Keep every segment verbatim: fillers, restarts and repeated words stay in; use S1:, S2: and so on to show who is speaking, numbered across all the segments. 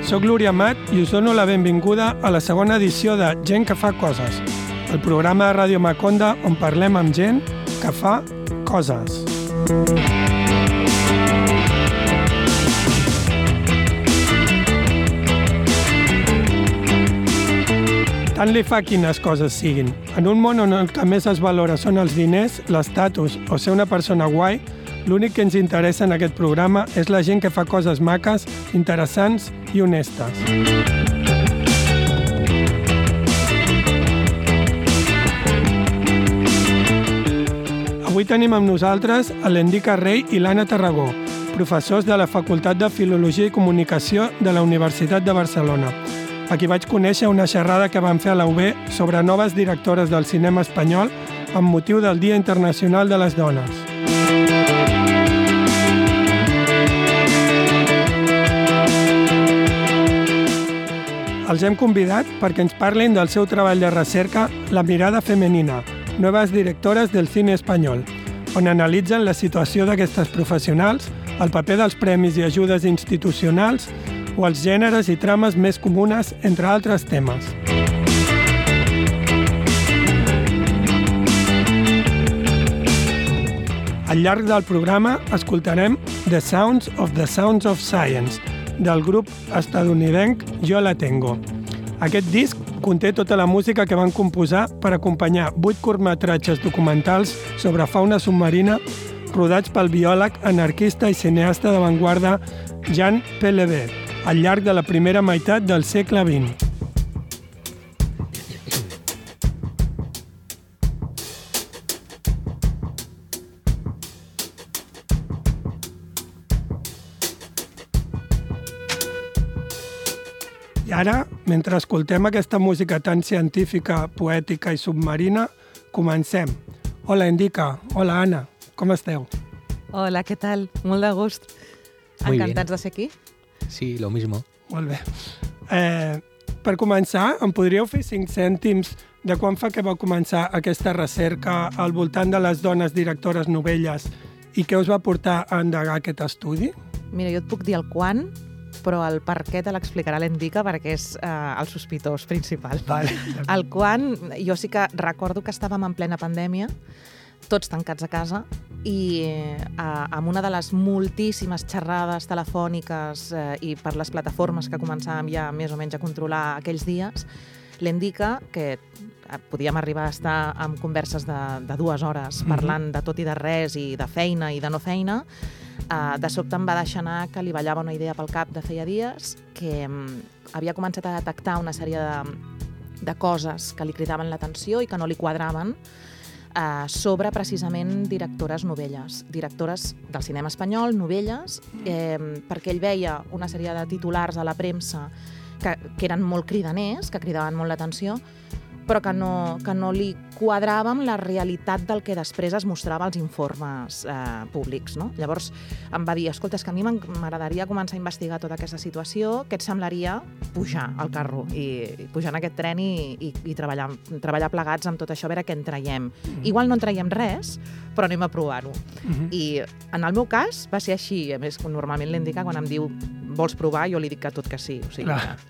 S1: Soc Lúria Amat i us dono la benvinguda a la segona edició de Gent que fa coses, el programa de Ràdio Maconda on parlem amb gent que fa coses. Tant li fa quines coses siguin. En un món on el que més es valora són els diners, l'estatus o ser una persona guai, l'únic que ens interessa en aquest programa és la gent que fa coses maques, interessants i honestes. Avui tenim amb nosaltres a l'Endica Rey i l'Anna Tarragó, professors de la Facultat de Filologia i Comunicació de la Universitat de Barcelona. Aquí vaig conèixer una xerrada que van fer a la U B sobre noves directores del cinema espanyol amb motiu del Dia Internacional de les Dones. Els hem convidat perquè ens parlin del seu treball de recerca La mirada femenina, noves directores del cine espanyol, on analitzen la situació d'aquestes professionals, el paper dels premis i ajudes institucionals o els gèneres i trames més comunes, entre altres temes. Al llarg del programa escoltarem The Sounds of the Sounds of Science, del grup estadounidenc Yo La Tengo. Aquest disc conté tota la música que van composar per acompanyar vuit curtmetratges documentals sobre fauna submarina rodats pel biòleg, anarquista i cineasta d'avantguarda Jan Pelevé, al llarg de la primera meitat del segle vint. I ara, mentre escoltem aquesta música tan científica, poètica i submarina, comencem. Hola, Endica. Hola, Anna. Com esteu?
S2: Hola, què tal? Molt de gust.
S3: Muy
S2: Encantats
S3: bien.
S2: de ser aquí.
S3: Sí, lo mismo.
S1: Molt bé. Eh, per començar, em podríeu fer cinc cèntims de quan fa que vau començar aquesta recerca al voltant de les dones directores novelles i què us va portar a endegar aquest estudi?
S2: Mira, jo et puc dir el quan, però el per què te l'explicarà l'Endica perquè és eh, el sospitós principal.
S1: Vale.
S2: El quan, jo sí que recordo que estàvem en plena pandèmia, tots tancats a casa, i eh, amb una de les moltíssimes xerrades telefòniques eh, i per les plataformes que començàvem ja més o menys a controlar aquells dies, l'Endica, que podíem arribar a estar amb converses de, de dues hores parlant mm-hmm. de tot i de res i de feina i de no feina, eh, de sobte em va deixar anar que li ballava una idea pel cap de feia dies, que um, havia començat a detectar una sèrie de, de coses que li cridaven l'atenció i que no li quadraven, Uh, sobre precisament directores novelles, directores del cinema espanyol, novelles, eh, perquè ell veia una sèrie de titulars a la premsa que, que eren molt cridaners, que cridaven molt l'atenció, però que no, que no li quadrava amb la realitat del que després es mostrava als informes eh, públics. No? Llavors em va dir, escolta, és que a mi m'agradaria començar a investigar tota aquesta situació, què et semblaria pujar al carro i, i pujar en aquest tren i, i, i treballar, treballar plegats amb tot això, a veure què en traiem. Mm-hmm. Igual no en traiem res, però anem a provar-ho. Mm-hmm. I en el meu cas va ser així, a més, normalment l'Endica quan em diu vols provar, jo li dic que tot que sí. O sigui, que...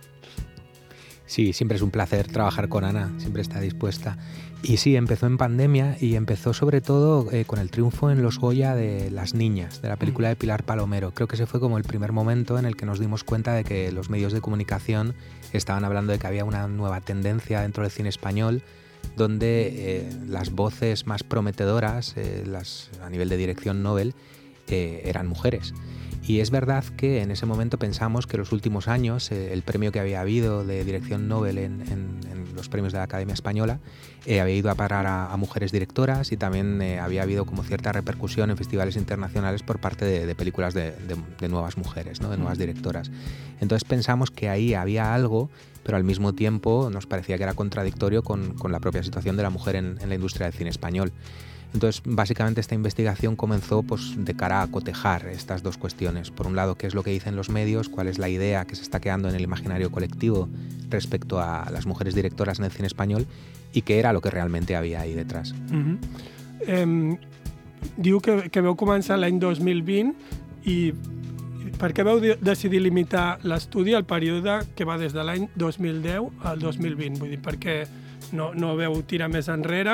S3: Sí, siempre es un placer trabajar con Ana, siempre está dispuesta. Y sí, empezó en pandemia y empezó sobre todo eh, con el triunfo en los Goya de Las Niñas, de la película de Pilar Palomero. Creo que ese fue como el primer momento en el que nos dimos cuenta de que los medios de comunicación estaban hablando de que había una nueva tendencia dentro del cine español donde eh, las voces más prometedoras, eh, las, a nivel de dirección Nobel, eh, eran mujeres. Y es verdad que en ese momento pensamos que los últimos años eh, el premio que había habido de dirección Nobel en, en, en los premios de la Academia Española eh, había ido a parar a, a mujeres directoras y también eh, había habido como cierta repercusión en festivales internacionales por parte de, de películas de, de, de nuevas mujeres, ¿no? De nuevas directoras. Entonces pensamos que ahí había algo, pero al mismo tiempo nos parecía que era contradictorio con, con la propia situación de la mujer en, en la industria del cine español. Entonces, básicamente esta investigación comenzó pues, de cara a cotejar estas dos cuestiones. Por un lado, qué es lo que dicen los medios, cuál es la idea que se está quedando en el imaginario colectivo respecto a las mujeres directoras en el cine español y qué era lo que realmente había ahí detrás.
S1: Mm-hmm. eh, diu que, que veu començar l'any dos mil vint i Per què vau decidir limitar l'estudi al període que va des de l'any dos mil deu al dos mil vint? Vull dir, per què no, no veu tirar més enrere,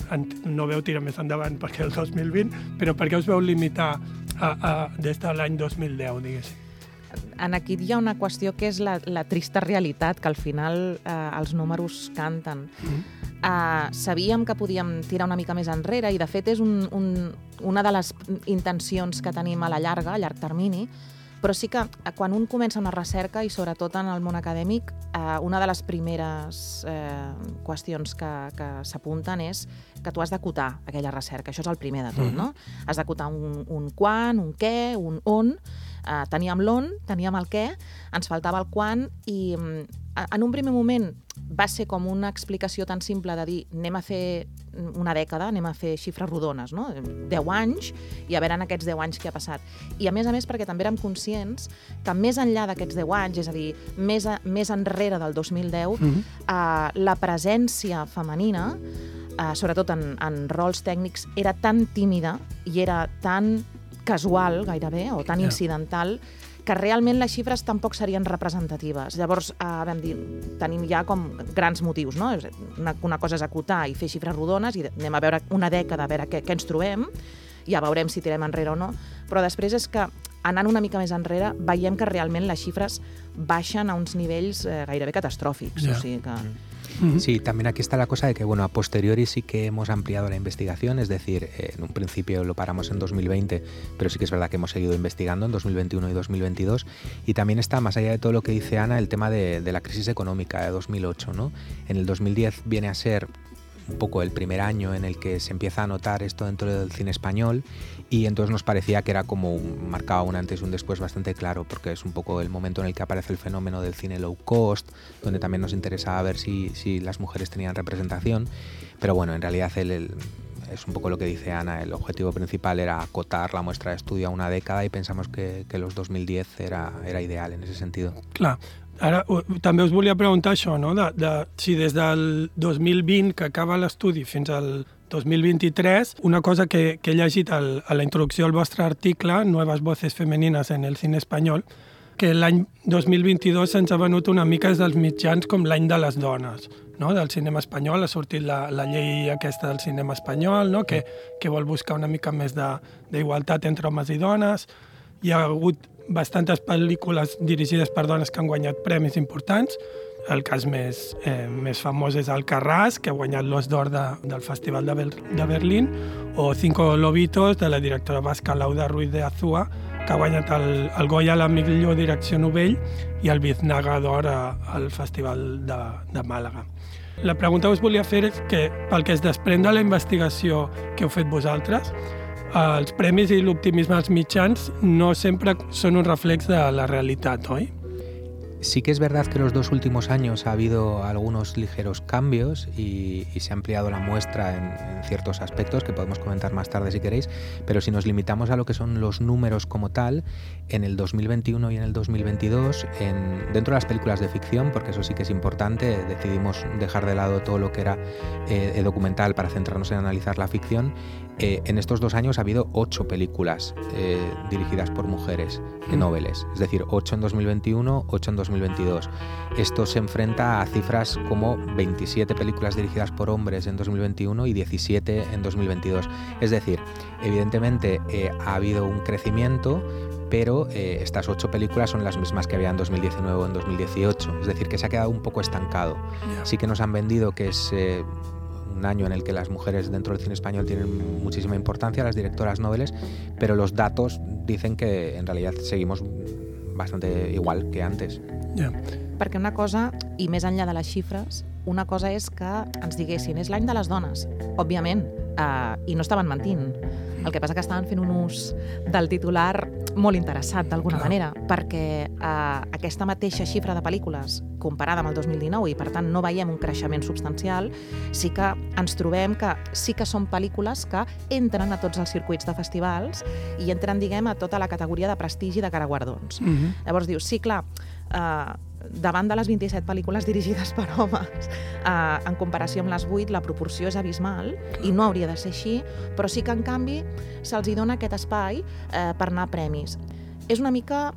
S1: no veu tirar més endavant perquè el dos mil vint, però per què us veu limitar a, a, des de l'any dos mil deu, diguéssim?
S2: En aquí hi ha una qüestió que és la, la trista realitat, que al final eh, els números canten. Mm. Uh, sabíem que podíem tirar una mica més enrere i, de fet, és un, un, una de les intencions que tenim a la llarga, a llarg termini, però sí que quan un comença una recerca, i sobretot en el món acadèmic, uh, una de les primeres uh, qüestions que, que s'apunten és que tu has d'acotar aquella recerca. Això és el primer de tot, no? Has d'acotar un, un quan, un què, un on. Uh, teníem l'on, teníem el què, ens faltava el quan, i um, en un primer moment va ser com una explicació tan simple de dir anem a fer una dècada, anem a fer xifres rodones, no? deu anys, i a veure en aquests deu anys què ha passat. I a més a més perquè també érem conscients que més enllà d'aquests deu anys, és a dir, més, a, més enrere del dos mil deu, mm-hmm. uh, la presència femenina, uh, sobretot en, en rols tècnics, era tan tímida i era tan casual, gairebé, o tan incidental, que realment les xifres tampoc serien representatives. Llavors, eh, vam dir, tenim ja com grans motius, no? Una, una cosa és acotar i fer xifres rodones, i anem a veure una dècada, a veure què, què ens trobem, ja veurem si tirem enrere o no, però després és que, anant una mica més enrere, veiem que realment les xifres baixen a uns nivells eh, gairebé catastròfics. Yeah. O sigui que...
S3: Sí, también aquí está la cosa de que, bueno, a posteriori sí que hemos ampliado la investigación, es decir, eh, en un principio lo paramos en dos mil veinte, pero sí que es verdad que hemos seguido investigando en dos mil veintiuno y dos mil veintidós, y también está, más allá de todo lo que dice Ana, el tema de, de la crisis económica de dos mil ocho, ¿no? En el dos mil diez viene a ser un poco el primer año en el que se empieza a notar esto dentro del cine español, y entonces nos parecía que era como un, marcaba un antes y un después bastante claro, porque es un poco el momento en el que aparece el fenómeno del cine low cost, donde también nos interesaba ver si, si las mujeres tenían representación, pero bueno, en realidad el, el, es un poco lo que dice Ana, el objetivo principal era acotar la muestra de estudio a una década, y pensamos que, que los dos mil diez era, era ideal en ese sentido.
S1: Clar. Ara, també us volia preguntar això, no? de, de, si des del dos mil vint, que acaba l'estudi, fins al dos mil vint-i-tres, una cosa que, que he llegit al, a la introducció al vostre article, Nuevas voces femeninas en el cine espanyol, que l'any dos mil vint-i-dos se'ns ha venut una mica des dels mitjans com l'any de les dones, no? Del cinema espanyol. Ha sortit la, la llei aquesta del cinema espanyol, no? que, que vol buscar una mica més d'igualtat entre homes i dones. Hi ha hagut bastantes pel·lícules dirigides per dones que han guanyat premis importants. El cas més, eh, més famós és Alcarràs, que ha guanyat l'Os d'Or de, del Festival de, Ber de Berlín, o Cinco lobitos, de la directora basca Lauda Ruiz de Azúa, que ha guanyat el, el Goya a la millor direcció novell i el Biznaga d'Or al Festival de, de Màlaga. La pregunta que us volia fer és que, pel que es desprèn de la investigació que heu fet vosaltres, els premis i l'optimisme dels mitjans no sempre són un reflex de la realitat, oi?
S3: Sí que es verdad que los dos últimos años ha habido algunos ligeros cambios y, y se ha ampliado la muestra en, en ciertos aspectos que podemos comentar más tarde si queréis, pero si nos limitamos a lo que son los números como tal, en el dos mil veintiuno y en el dos mil veintidós, en, dentro de las películas de ficción, porque eso sí que es importante, decidimos dejar de lado todo lo que era eh, documental para centrarnos en analizar la ficción. Eh, en estos dos años ha habido ocho películas eh, dirigidas por mujeres de noveles, es decir, ocho en dos mil veintiuno, ocho en dos mil veintidós. Esto se enfrenta a cifras como veintisiete películas dirigidas por hombres en dos mil veintiuno y diecisiete en dos mil veintidós. Es decir, evidentemente eh, ha habido un crecimiento, pero eh, estas ocho películas son las mismas que había en dos mil diecinueve o en dos mil dieciocho, es decir, que se ha quedado un poco estancado. Yeah. Sí que nos han vendido que es Eh, un año en el que las mujeres dentro del cine español tienen muchísima importancia, las directoras noveles, pero los datos dicen que en realidad seguimos bastante igual que antes.
S1: Yeah.
S2: Perquè una cosa, i més enllà de les xifres, una cosa és que ens diguessin és l'any de les dones, òbviament, eh, i no estaven mentint. El que passa que estaven fent un ús del titular molt interessat, d'alguna manera, perquè eh, aquesta mateixa xifra de pel·lícules, comparada amb el dos mil dinou, i per tant no veiem un creixement substancial, sí que ens trobem que sí que són pel·lícules que entren a tots els circuits de festivals i entren, diguem, a tota la categoria de prestigi de cara a guardons. Mm-hmm. Llavors dius, sí, clar, eh, davant de les vint-i-set pel·lícules dirigides per homes, eh, en comparació amb les vuit, la proporció és abismal i no hauria de ser així, però sí que, en canvi, se'ls hi dona aquest espai eh, per anar a premis. és una mica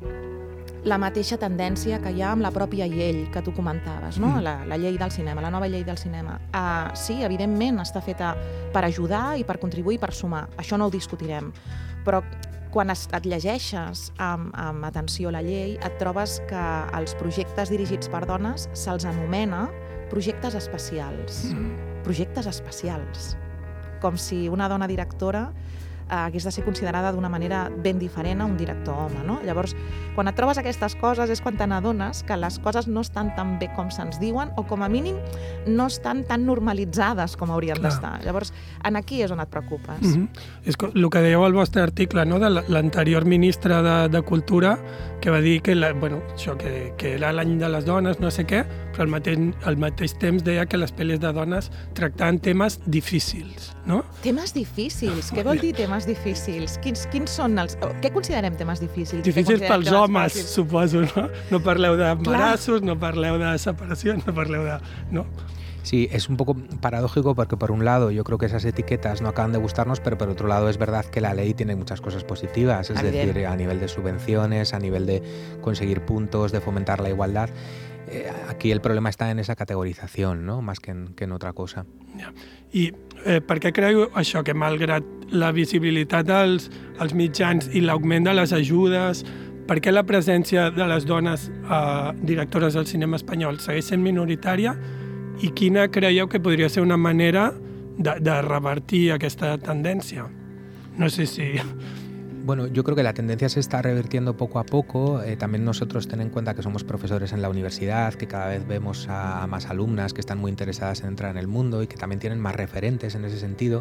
S2: la mateixa tendència que hi ha amb la pròpia llei que tu comentaves, no? la, la llei del cinema, la nova llei del cinema. Uh, sí, evidentment, està feta per ajudar i per contribuir i per sumar. Això no ho discutirem. Però quan es, et llegeixes amb, amb atenció la llei, et trobes que els projectes dirigits per dones se'ls anomena projectes especials. Mm. Projectes especials. Com si una dona directora eh, hagués de ser considerada d'una manera ben diferent a un director home, no? Llavors, quan et trobes aquestes coses és quan te n'adones que les coses no estan tan bé com se'ns diuen o com a mínim no estan tan normalitzades com haurien d'estar. Llavors, en aquí és on et preocupes.
S1: Mm-hmm. És el que dèieu al vostre article, no? De l'anterior ministre de, de Cultura, que va dir que, la, bueno, això, que, que era l'any de les dones, no sé què, però al mateix, al mateix temps deia que les pel·lis de dones tractaven temes difícils, no?
S2: Temes difícils? Què vol dir temes difícils? Quins, quins són els... Què considerem temes difícils?
S1: Difícils pels homes, fàcils? Suposo, no? No parleu d'embarassos, no parleu de separacions, no parleu de... No?
S3: Sí, es un poco paradójico porque por un lado yo creo que esas etiquetas no acaban de gustarnos, pero por otro lado es verdad que la ley tiene muchas cosas positivas, es Bien. decir, a nivel de subvenciones, a nivel de conseguir puntos, de fomentar la igualdad. Eh, aquí el problema está en esa categorización, no? Más que en, que en otra cosa.
S1: Ja. I eh, per què creieu això, que malgrat la visibilitat als, als mitjans i l'augment de les ajudes, per què la presència de les dones eh, directores del cinema espanyol segueix sent minoritària? I quina creieu que podria ser una manera de, de revertir aquesta tendència? No sé si...
S3: Bueno, yo creo que la tendencia se está revirtiendo poco a poco. Eh, también nosotros ten en cuenta que somos profesores en la universidad, que cada vez vemos a, a más alumnas que están muy interesadas en entrar en el mundo y que también tienen más referentes en ese sentido.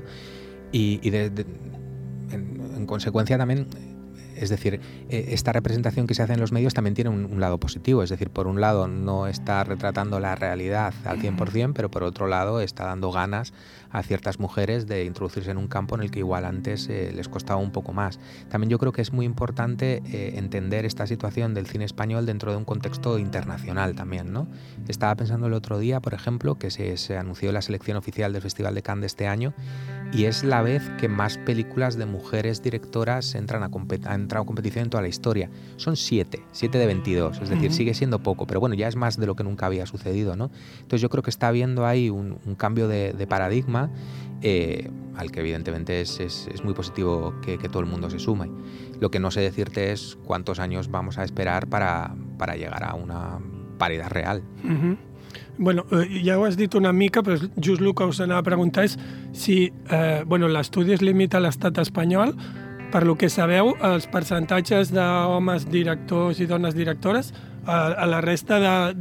S3: Y, y de, de, en, en consecuencia también... Es decir, esta representación que se hace en los medios también tiene un, un lado positivo. Es decir, por un lado no está retratando la realidad al cien por ciento, pero por otro lado está dando ganas a ciertas mujeres de introducirse en un campo en el que igual antes eh, les costaba un poco más. También yo creo que es muy importante eh, entender esta situación del cine español dentro de un contexto internacional también, ¿no? Estaba pensando el otro día, por ejemplo, que se, se anunció la selección oficial del Festival de Cannes de este año y es la vez que más películas de mujeres directoras entran a competir. entrado a competición en toda la historia. Son siete, siete de veintidós, es decir, uh-huh. sigue siendo poco, pero bueno, ya es más de lo que nunca había sucedido, ¿no? Entonces yo creo que está habiendo ahí un, un cambio de, de paradigma eh, al que evidentemente es, es, es muy positivo que, que todo el mundo se sume. Lo que no sé decirte es cuántos años vamos a esperar para, para llegar a una paridad real.
S1: Uh-huh. Bueno, eh, ja ho has dit una mica, però just el que us anava a preguntar és si eh, bueno, l'estudi es limita a l'estat espanyol. Per lo que sabeu, els percentatges d'homes directors i dones directores a, a la resta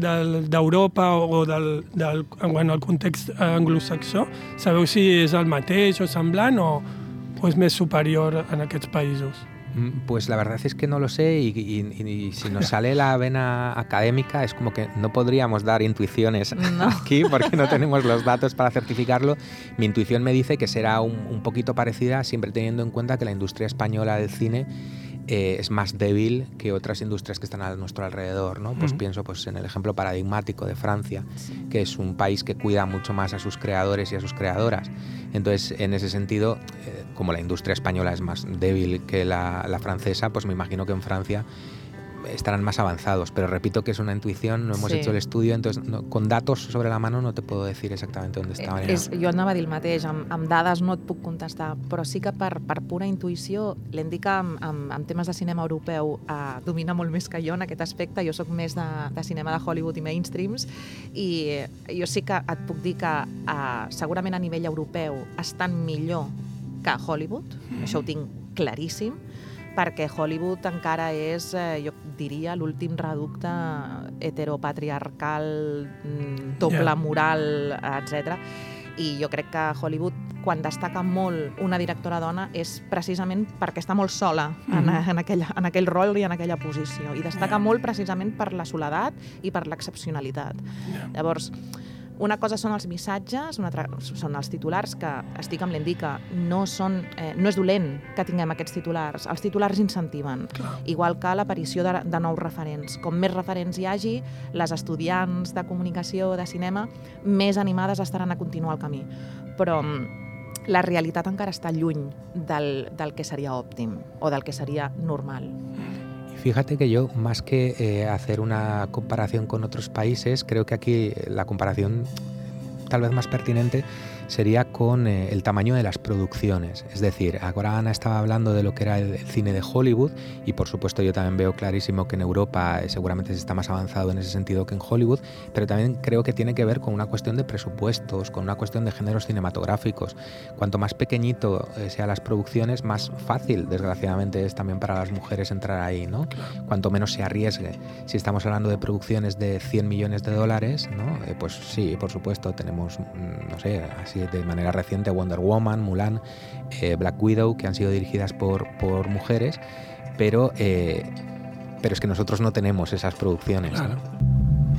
S1: d'Europa de, de, o del, del, en el context anglosaxó, sabeu si és el mateix o semblant o, o és més superior en aquests països?
S3: Pues la verdad es que no lo sé y, y, y si nos sale la vena académica es como que no podríamos dar intuiciones no. aquí porque no tenemos los datos para certificarlo. Mi intuición me dice que será un, un poquito parecida, siempre teniendo en cuenta que la industria española del cine eh, es más débil que otras industrias que están a nuestro alrededor, ¿no? Pues uh-huh. pienso pues, en el ejemplo paradigmático de Francia, sí. que es un país que cuida mucho más a sus creadores y a sus creadoras. Entonces, en ese sentido, eh, como la industria española es más débil que la, la francesa, pues me imagino que en Francia estarán más avanzados, pero repito que es una intuición, no hemos sí. hecho el estudio, entonces no, con datos sobre la mano no te puedo decir exactamente dónde estaban.
S2: Eh, és, jo anava a dir el mateix, amb, amb dades no et puc contestar, però sí que per, per pura intuïció l'hem dit que amb, amb, amb temes de cinema europeu eh, domina molt més que jo en aquest aspecte, jo sóc més de, de cinema de Hollywood i mainstreams i jo sí que et puc dir que eh, segurament a nivell europeu estan millor que Hollywood, mm. això ho tinc claríssim, perquè Hollywood encara és, eh, jo diria, l'últim reducte heteropatriarcal, doble yeah. moral, etcètera. I jo crec que Hollywood, quan destaca molt una directora dona, és precisament perquè està molt sola mm-hmm. en, en, aquella, en aquell rol i en aquella posició. I destaca yeah. molt precisament per la soledat i per l'excepcionalitat. Yeah. Llavors, una cosa són els missatges, una altra són els titulars, que estic amb l'Endica, no, són, eh, no és dolent que tinguem aquests titulars. Els titulars incentiven, Clar. igual que l'aparició de, de nous referents. Com més referents hi hagi, les estudiants de comunicació, de cinema, més animades estaran a continuar el camí. Però la realitat encara està lluny del, del que seria òptim o del que seria normal.
S3: Fíjate que yo, más que eh, hacer una comparación con otros países, creo que aquí la comparación tal vez más pertinente sería con eh, el tamaño de las producciones. Es decir, ahora Ana estaba hablando de lo que era el, el cine de Hollywood y por supuesto yo también veo clarísimo que en Europa eh, seguramente se está más avanzado en ese sentido que en Hollywood, pero también creo que tiene que ver con una cuestión de presupuestos, con una cuestión de géneros cinematográficos. Cuanto más pequeñito eh, sean las producciones, más fácil, desgraciadamente, es también para las mujeres entrar ahí, ¿no? Cuanto menos se arriesgue. Si estamos hablando de producciones de cien millones de dólares, ¿no? Eh, pues sí, por supuesto, tenemos, no sé, así de manera reciente Wonder Woman, Mulan, eh, Black Widow, que han sido dirigidas por, por mujeres, pero, eh, pero es que nosotros no tenemos esas producciones.
S1: Claro.
S3: ¿no?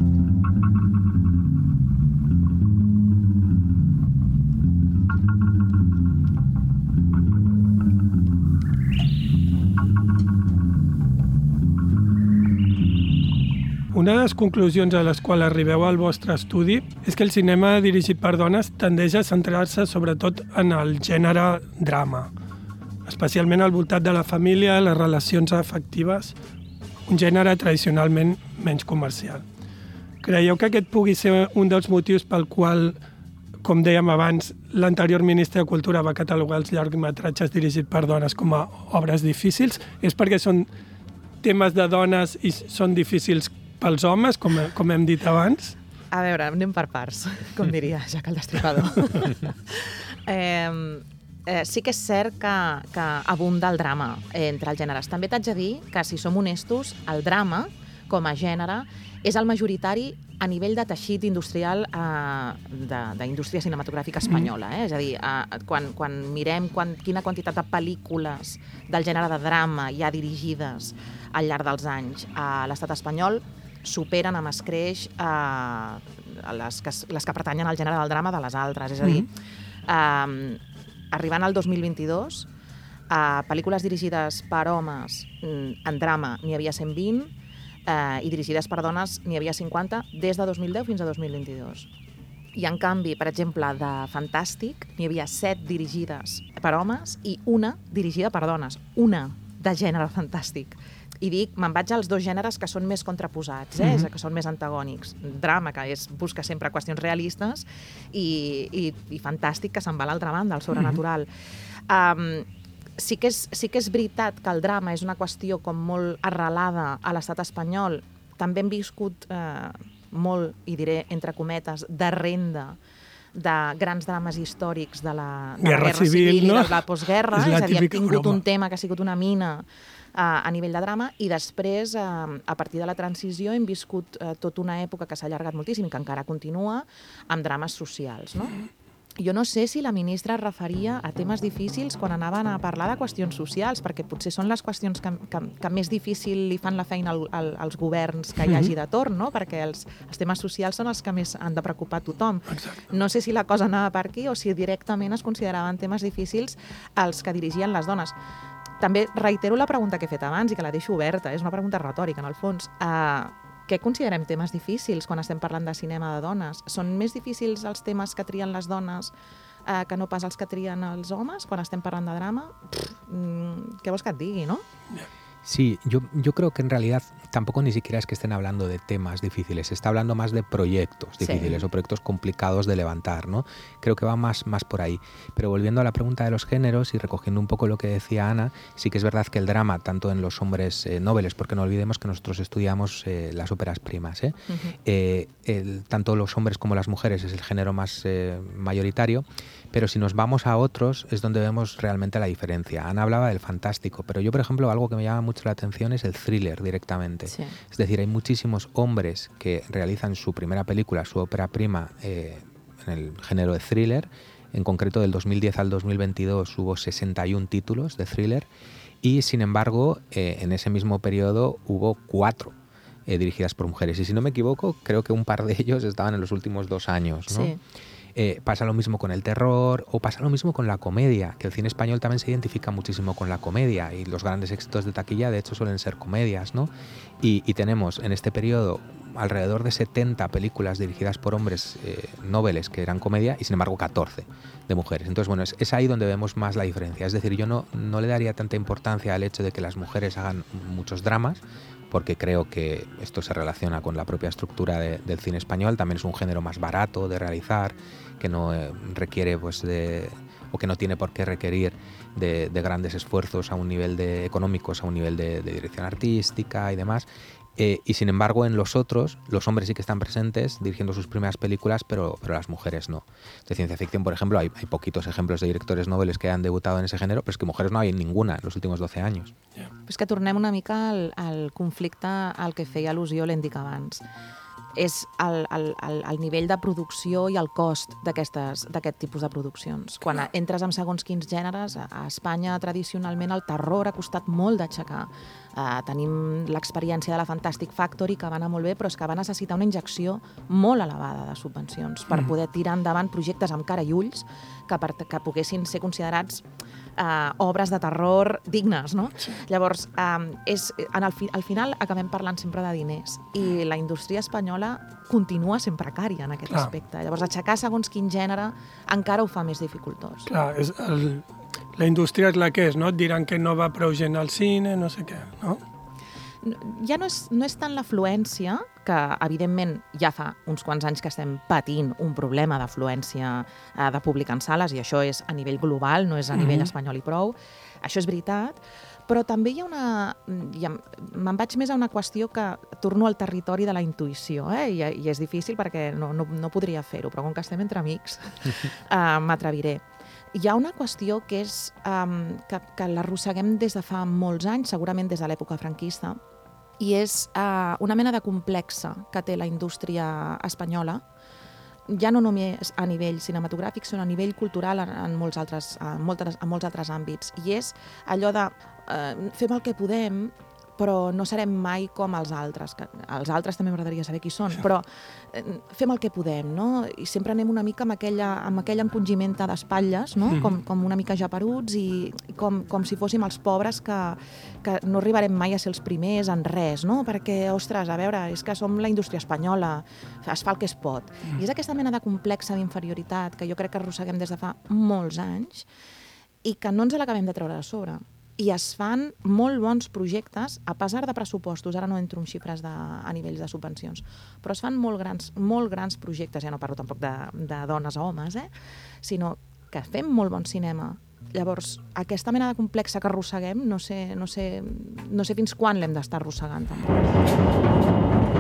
S1: Una de les conclusions a les quals arribeu al vostre estudi és que el cinema dirigit per dones tendeix a centrar-se sobretot en el gènere drama, especialment al voltant de la família, les relacions afectives, un gènere tradicionalment menys comercial. Creieu que aquest pugui ser un dels motius pel qual, com dèiem abans, l'anterior ministre de Cultura va catalogar els llargmetratges dirigits per dones com a obres difícils? És perquè són temes de dones i són difícils pels homes, com, com hem dit abans?
S2: A veure, anem per parts, com diria Jack el Destripador. eh, eh, sí que és cert que, que abunda el drama entre els gèneres. També t'haig de dir que, si som honestos, el drama, com a gènere, és el majoritari a nivell de teixit industrial eh, d'indústria cinematogràfica espanyola. Eh? És a dir, eh, quan, quan mirem quan, quina quantitat de pel·lícules del gènere de drama hi ha dirigides al llarg dels anys a l'estat espanyol, superen amb escreix eh, les, que, les que pertanyen al gènere del drama de les altres. És a dir, eh, arribant al dos mil vint-i-dos, eh, pel·lícules dirigides per homes en drama n'hi havia cent vint, eh, i dirigides per dones n'hi havia cinquanta des de dos mil deu fins a dos mil vint-i-dos. I, en canvi, per exemple, de Fantàstic, n'hi havia set dirigides per homes i una dirigida per dones. Una de gènere fantàstic. I dic, me'n vaig als dos gèneres que són més contraposats, eh? Mm-hmm. que són més antagònics. Drama, que és, busca sempre qüestions realistes, i, i, i Fantàstic, que se'n va a l'altra banda, el sobrenatural. Mm-hmm. Um, sí, que és, sí que és veritat que el drama és una qüestió com molt arrelada a l'estat espanyol. També hem viscut eh, molt, i diré entre cometes, de renda de grans drames històrics de la, de la Guerra Civil, Civil no? i de la postguerra. És, és a dir, hem tingut broma. Un tema que ha sigut una mina a nivell de drama, i després, a partir de la transició, hem viscut tota una època que s'ha allargat moltíssim, que encara continua, amb drames socials. No? Jo no sé si la ministra es referia a temes difícils quan anaven a parlar de qüestions socials, perquè potser són les qüestions que, que, que més difícil li fan la feina al, al, als governs que hi hagi de torn, no? Perquè els, els temes socials són els que més han de preocupar tothom. Exacte. No sé si la cosa anava per aquí o si directament es consideraven temes difícils els que dirigien les dones. També reitero la pregunta que he fet abans i que la deixo oberta, és una pregunta retòrica, en el fons. Uh, què considerem temes difícils quan estem parlant de cinema de dones? Són més difícils els temes que trien les dones uh, que no pas els que trien els homes quan estem parlant de drama? Pff, mm, què vols que et digui, no?
S3: Sí, yo, yo creo que en realidad tampoco ni siquiera es que estén hablando de temas difíciles, se está hablando más de proyectos difíciles, sí, o proyectos complicados de levantar, ¿no? Creo que va más, más por ahí. Pero volviendo a la pregunta de los géneros y recogiendo un poco lo que decía Ana, sí que es verdad que el drama, tanto en los hombres eh, nobles, porque no olvidemos que nosotros estudiamos eh, las óperas primas, ¿eh? Uh-huh. Eh, el, tanto los hombres como las mujeres es el género más eh, mayoritario, pero si nos vamos a otros es donde vemos realmente la diferencia. Ana hablaba del fantástico, pero yo, por ejemplo, algo que me llama mucho la atención es el thriller directamente. Sí. Es decir, hay muchísimos hombres que realizan su primera película, su ópera prima, eh, en el género de thriller. En concreto, del dos mil diez al dos mil veintidós hubo sesenta y un títulos de thriller y, sin embargo, eh, en ese mismo periodo hubo cuatro eh, dirigidas por mujeres. Y si no me equivoco, creo que un par de ellos estaban en los últimos dos años, ¿no? Sí. Eh, pasa lo mismo con el terror o pasa lo mismo con la comedia, que el cine español también se identifica muchísimo con la comedia y los grandes éxitos de taquilla de hecho suelen ser comedias, ¿no? Y, y tenemos en este periodo alrededor de setenta películas dirigidas por hombres eh, noveles que eran comedia y sin embargo catorce de mujeres. Entonces, bueno, es, es ahí donde vemos más la diferencia. Es decir, yo no, no le daría tanta importancia al hecho de que las mujeres hagan muchos dramas, porque creo que esto se relaciona con la propia estructura de, del cine español. También es un género más barato de realizar, que no eh, requiere pues de o que no tiene por qué requerir de, de grandes esfuerzos a un nivel de económicos, a un nivel de, de dirección artística y demás. Eh, y sin embargo en los otros, los hombres sí que están presentes dirigiendo sus primeras películas, pero, pero las mujeres no. De ciencia ficción, por ejemplo, hay, hay poquitos ejemplos de directores noveles que han debutado en ese género, pero es que mujeres no hay ninguna en los últimos doce años.
S2: Yeah. És que tornem una mica al, al conflicte al que feia al·lusió l'Endic abans. És el, el, el, el nivell de producció i el cost d'aquest tipus de produccions. Quan Clar. entres en segons quins gèneres, a Espanya tradicionalment el terror ha costat molt d'aixecar. Uh, tenim l'experiència de la Fantastic Factory, que va anar molt bé, però és que va necessitar una injecció molt elevada de subvencions per mm. poder tirar endavant projectes amb cara i ulls que, per, que poguessin ser considerats uh, obres de terror dignes, no? Sí. Llavors, um, és, en el fi, al final acabem parlant sempre de diners i la indústria espanyola continua sent precària en aquest Clar. aspecte. Llavors, aixecar segons quin gènere encara ho fa més dificultós.
S1: Clar, és el... La indústria és la que és, no? Et diran que no va prou gent al cine, no sé què, no?
S2: Ja no és, no és tant l'afluència, que evidentment ja fa uns quants anys que estem patint un problema d'afluència eh, de públic en sales, i això és a nivell global, no és a nivell mm-hmm. espanyol i prou. Això és veritat, però també hi ha una... Ja, me'n vaig més a una qüestió que torno al territori de la intuïció, eh? I, i és difícil perquè no, no, no podria fer-ho, però com que estem entre amics, eh, m'atreviré. Hi ha una qüestió que és um, que, que l'arrosseguem des de fa molts anys, segurament des de l'època franquista, i és uh, una mena de complexa que té la indústria espanyola, ja no només a nivell cinematogràfic, sinó a nivell cultural en, en, molts, altres, en, moltes, en molts altres àmbits. I és allò de uh, fem el que podem, però no serem mai com els altres. Que els altres també m'agradaria saber qui són, però eh, fem el que podem, no? I sempre anem una mica amb aquella, amb aquella empungimenta d'espatlles, no? Mm-hmm. com, com una mica japeruts i, i com, com si fóssim els pobres que, que no arribarem mai a ser els primers en res, no? Perquè, ostres, a veure, és que som la indústria espanyola, es fa el que es pot. Mm. I és aquesta mena de complexa d'inferioritat que jo crec que arrosseguem des de fa molts anys i que no ens l'acabem de treure de sobre. I es fan molt bons projectes, a pesar de pressupostos, ara no entro en xifres de, a nivells de subvencions, però es fan molt grans, molt grans projectes, ja no parlo tampoc de, de dones o homes, eh? Sinó que fem molt bon cinema. Llavors, aquesta mena de complexa que arrosseguem, no sé, no sé, no sé fins quan l'hem d'estar arrossegant, tampoc.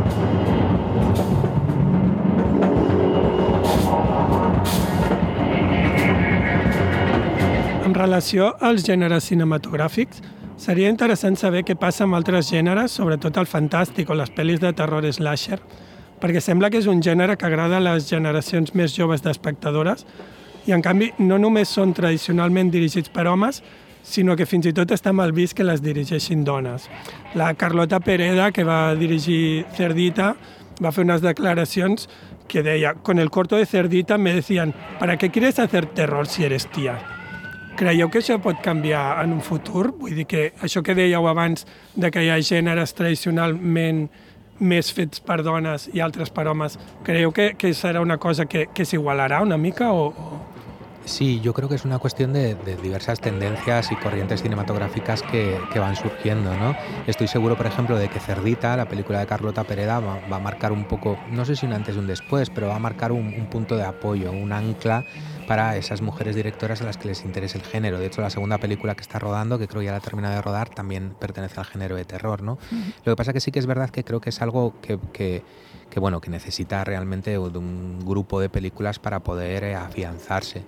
S1: En relació als gèneres cinematogràfics, seria interessant saber què passa amb altres gèneres, sobretot el fantàstic o les pel·lis de terror slasher, perquè sembla que és un gènere que agrada a les generacions més joves d'espectadores i, en canvi, no només són tradicionalment dirigits per homes, sinó que fins i tot està mal vist que les dirigeixin dones. La Carlota Pereda, que va dirigir Cerdita, va fer unes declaracions que deia: con el corto de Cerdita me decían, ¿para qué quieres hacer terror si eres tía? Creieu que això pot canviar en un futur? Vull dir que això que dèieu abans de que hi ha gèneres tradicionalment més fets per dones i altres per homes, creieu que, que serà una cosa que, que s'igualarà una mica o...?
S3: Sí, yo creo que es una cuestión de, de diversas tendencias y corrientes cinematográficas que, que van surgiendo, ¿no? Estoy seguro, por ejemplo, de que Cerdita, la película de Carlota Pereda, va, va a marcar un poco, no sé si un antes y un después, pero va a marcar un, un punto de apoyo, un ancla para esas mujeres directoras a las que les interesa el género. De hecho, la segunda película que está rodando, que creo ya la ha terminado de rodar, también pertenece al género de terror, ¿no? Uh-huh. Lo que pasa que sí que es verdad que creo que es algo que, que, que, bueno, que necesita realmente de un grupo de películas para poder eh, afianzarse.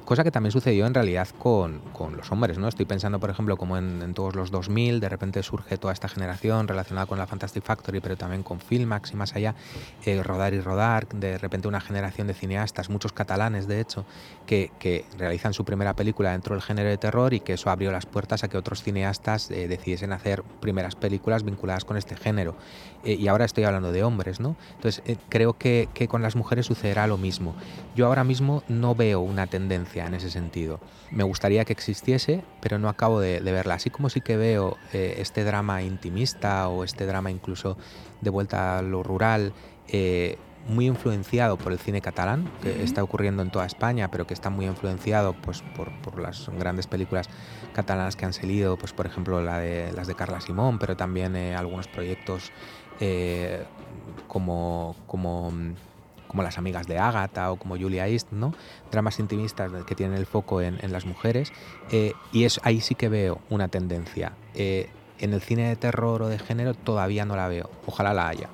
S3: cosa que también sucedió en realidad con, con los hombres, ¿no? Estoy pensando, por ejemplo, como en, en todos los dos mil, de repente surge toda esta generación relacionada con la Fantastic Factory, pero también con Filmax y más allá, eh, Rodar y Rodar, de repente una generación de cineastas, muchos catalanes de hecho, que, que realizan su primera película dentro del género de terror y que eso abrió las puertas a que otros cineastas eh, decidiesen hacer primeras películas vinculadas con este género. Eh, y ahora estoy hablando de hombres, ¿no? Entonces eh, creo que, que con las mujeres sucederá lo mismo. Yo ahora mismo no veo una tendencia en ese sentido. Me gustaría que existiese, pero no acabo de, de verla. Así como sí que veo eh, este drama intimista o este drama incluso de vuelta a lo rural, eh, muy influenciado por el cine catalán, que uh-huh. está ocurriendo en toda España, pero que está muy influenciado pues, por, por las grandes películas catalanas que han salido, pues, por ejemplo la de, las de Carla Simón, pero también eh, algunos proyectos eh, como, como, como Las amigas de Ágata o como Julia East, ¿no? Dramas intimistas que tienen el foco en, en las mujeres, eh, y es, ahí sí que veo una tendencia. Eh, en el cine de terror o de género todavía no la veo, ojalá la haya.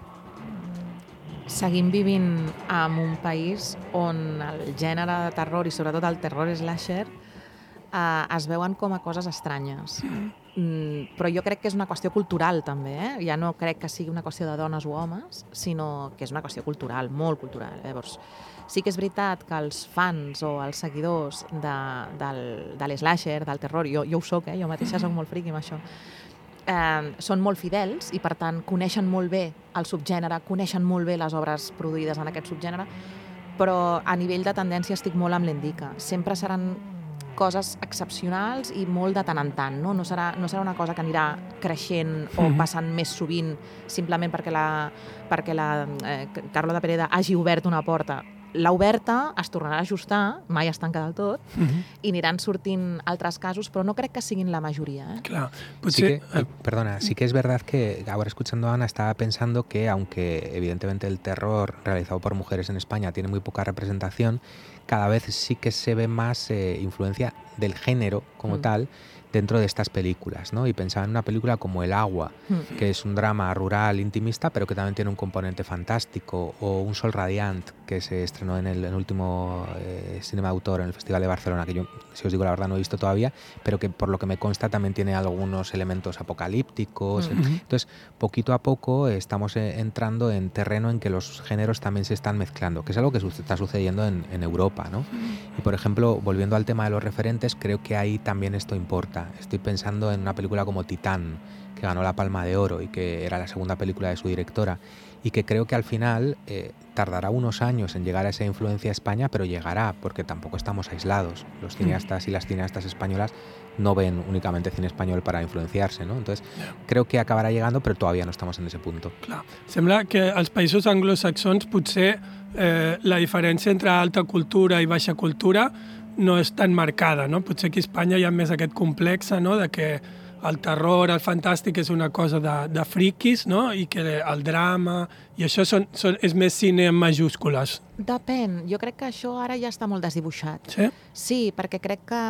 S2: Seguim vivint en un país on el gènere de terror i sobretot el terror slasher eh, es veuen com a coses estranyes. Mm, però jo crec que és una qüestió cultural també, eh? Ja no crec que sigui una qüestió de dones o homes, sinó que és una qüestió cultural, molt cultural. Llavors, sí que és veritat que els fans o els seguidors de, del, de l'slasher, del terror, jo, jo ho soc, eh? Jo mateixa soc molt friqui amb això, Eh, són molt fidels i per tant coneixen molt bé el subgènere, coneixen molt bé les obres produïdes en aquest subgènere, però a nivell de tendència estic molt amb l'Endica. Sempre seran coses excepcionals i molt de tant en tant, no? No serà, no serà una cosa que anirà creixent o passant més sovint simplement perquè la, perquè la eh, Carlo de Pereda hagi obert una porta. L'ha oberta, es tornarà a ajustar, mai es tanca del tot, uh-huh. i aniran sortint altres casos, però no crec que siguin la majoría. ¿eh?
S1: Claro. Pues
S3: sí, sí que, eh, perdona, sí que es verdad que ahora escuchando a Ana estaba pensando que aunque evidentemente el terror realizado por mujeres en España tiene muy poca representación, cada vez sí que se ve más eh, influencia del género como uh-huh. tal dentro de estas películas, ¿no? Y pensaba en una película como El agua, mm. que es un drama rural intimista, pero que también tiene un componente fantástico, o Un sol radiant, que se estrenó en el, en el último eh, Cinema Autor en el Festival de Barcelona, que yo, si os digo la verdad, no he visto todavía, pero que por lo que me consta también tiene algunos elementos apocalípticos. Mm. Entonces, poquito a poco estamos entrando en terreno en que los géneros también se están mezclando, que es algo que está sucediendo en, en Europa, ¿no? Mm. Y, por ejemplo, volviendo al tema de los referentes, creo que ahí también esto importa. Estoy pensando en una película como Titán, que ganó la Palma de Oro y que era la segunda película de su directora, y que creo que al final eh, tardará unos años en llegar a esa influencia a España, pero llegará, porque tampoco estamos aislados. Los cineastas y las cineastas españolas no ven únicamente cine español para influenciarse, ¿no? Entonces, creo que acabará llegando, però todavía no estamos en ese punto.
S1: Clar. Sembla que als països anglosaxons potser eh, la diferència entre alta cultura i baixa cultura no és tan marcada, no? Potser aquí a Espanya hi ha més aquest complex, no?, de que el terror, el fantàstic és una cosa de, de friquis, no?, i que el drama i això són, són, és més cine en majúscules.
S2: Depèn. Jo crec que això ara ja està molt desdibuixat.
S1: Sí? Sí,
S2: perquè crec que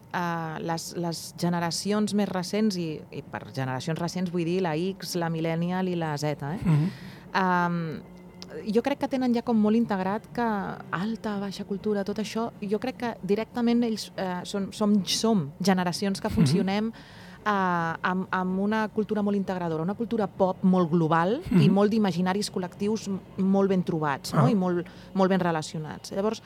S2: uh, les, les generacions més recents, i, i per generacions recents vull dir la X, la Millennial i la Z, eh? Uh-huh. um, jo crec que tenen ja com molt integrat que alta, baixa cultura, tot això, jo crec que directament ells eh, som, som, som generacions que funcionem eh, amb, amb una cultura molt integradora, una cultura pop molt global mm-hmm. i molt d'imaginaris col·lectius molt ben trobats, no?
S1: Ah.
S2: I molt, molt ben relacionats. Llavors,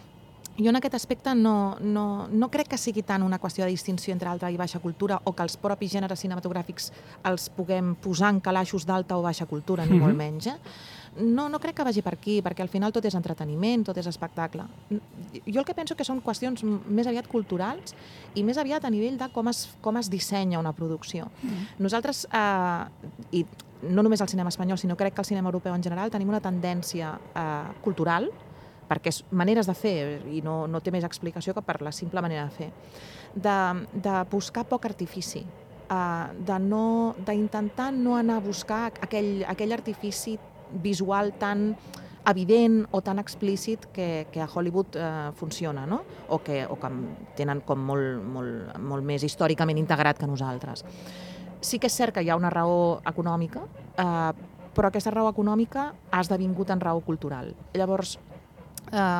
S2: jo en aquest aspecte no, no, no crec que sigui tant una qüestió de distinció entre alta i baixa cultura o que els propis gèneres cinematogràfics els puguem posar en calaixos d'alta o baixa cultura, ni mm-hmm. molt menys, eh? No, no crec que vagi per aquí, perquè al final tot és entreteniment, tot és espectacle. Jo el que penso que són qüestions més aviat culturals i més aviat a nivell de com es, com es dissenya una producció. Mm. Nosaltres, eh, i no només al cinema espanyol, sinó crec que al cinema europeu en general, tenim una tendència eh, cultural, perquè és maneres de fer, i no, no té més explicació que per la simple manera de fer, de, de buscar poc artifici, uh, de no, d'intentar no anar a buscar aquell, aquell artifici visual tan evident o tan explícit que, que a Hollywood eh, funciona, no? O que, o que tenen com molt, molt, molt més històricament integrat que nosaltres. Sí que és cert que hi ha una raó econòmica, eh, però aquesta raó econòmica ha esdevingut en raó cultural. Llavors, eh,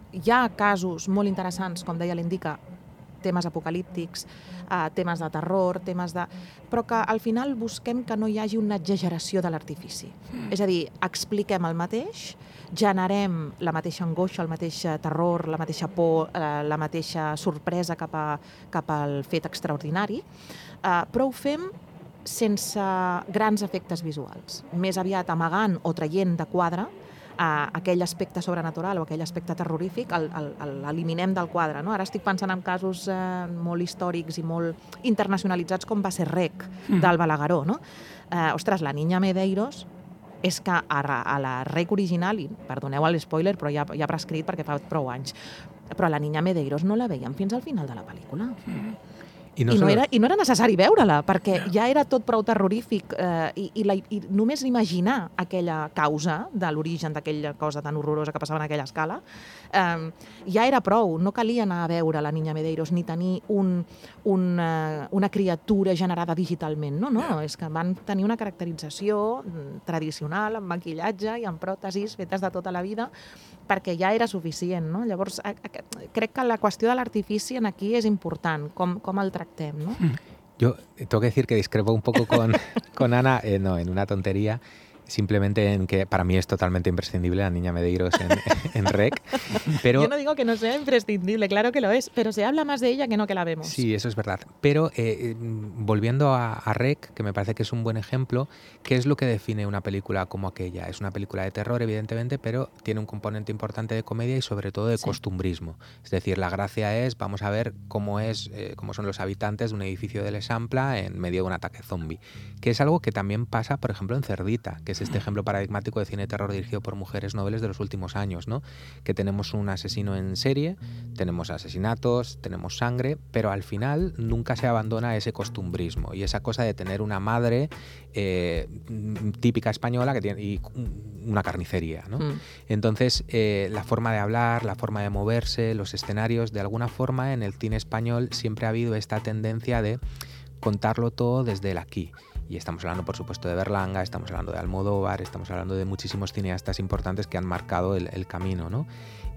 S2: hi ha casos molt interessants, com deia l'Indica, temes apocalíptics, eh, temes de terror, temes de... però que al final busquem que no hi hagi una exageració de l'artifici. Mm. És a dir, expliquem el mateix, generem la mateixa angoixa, el mateix terror, la mateixa por, eh, la mateixa sorpresa cap, a, cap al fet extraordinari, eh, però ho fem sense grans efectes visuals. Més aviat amagant o traient de quadre Uh, aquell aspecte sobrenatural o aquell aspecte terrorífic, l'eliminem del quadre. No? Ara estic pensant en casos uh, molt històrics i molt internacionalitzats com va ser Rec, mm. del Balagueró. No? Uh, ostres, la Niña Medeiros és que a, a la Rec original, i perdoneu l'espoiler, però ja, ja prescrit perquè fa prou anys, però la Niña Medeiros no la veiem fins al final de la pel·lícula. Mm. I no, I, no era, I no era necessari veure-la, perquè yeah. ja era tot prou terrorífic eh, i, i, la, i només imaginar aquella causa de l'origen d'aquella cosa tan horrorosa que passava en aquella escala eh, ja era prou. No calia anar a veure la Niña Medeiros ni tenir un, un, uh, una criatura generada digitalment. No, no, yeah. és que van tenir una caracterització tradicional, amb maquillatge i amb pròtesis fetes de tota la vida, perquè ja era suficient. No? Llavors, a, a, crec que la qüestió de l'artifici en aquí és important, com, com el tractem, ¿no?
S3: Yo tengo que decir que discrepo un poco con, con Ana, eh, no, en una tontería, simplemente en que para mí es totalmente imprescindible la Niña Medeiros en, en Rec. Pero,
S2: yo no digo que no sea imprescindible, claro que lo es, pero se habla más de ella que no que la vemos.
S3: Sí, eso es verdad. Pero eh, volviendo a, a Rec, que me parece que es un buen ejemplo, ¿qué es lo que define una película como aquella? Es una película de terror, evidentemente, pero tiene un componente importante de comedia y sobre todo de sí. costumbrismo. Es decir, la gracia es, vamos a ver cómo, es, eh, cómo son los habitantes de un edificio de l'Eixample en medio de un ataque zombie, que es algo que también pasa, por ejemplo, en Cerdita, que es este ejemplo paradigmático de cine de terror dirigido por mujeres nobles de los últimos años, ¿no? Que tenemos un asesino en serie, tenemos asesinatos, tenemos sangre, pero al final nunca se abandona ese costumbrismo y esa cosa de tener una madre eh, típica española que tiene y una carnicería, ¿no? Mm. Entonces, eh, la forma de hablar, la forma de moverse, los escenarios, de alguna forma en el cine español siempre ha habido esta tendencia de contarlo todo desde el aquí. Y estamos hablando, por supuesto, de Berlanga, estamos hablando de Almodóvar, estamos hablando de muchísimos cineastas importantes que han marcado el, el camino, ¿no?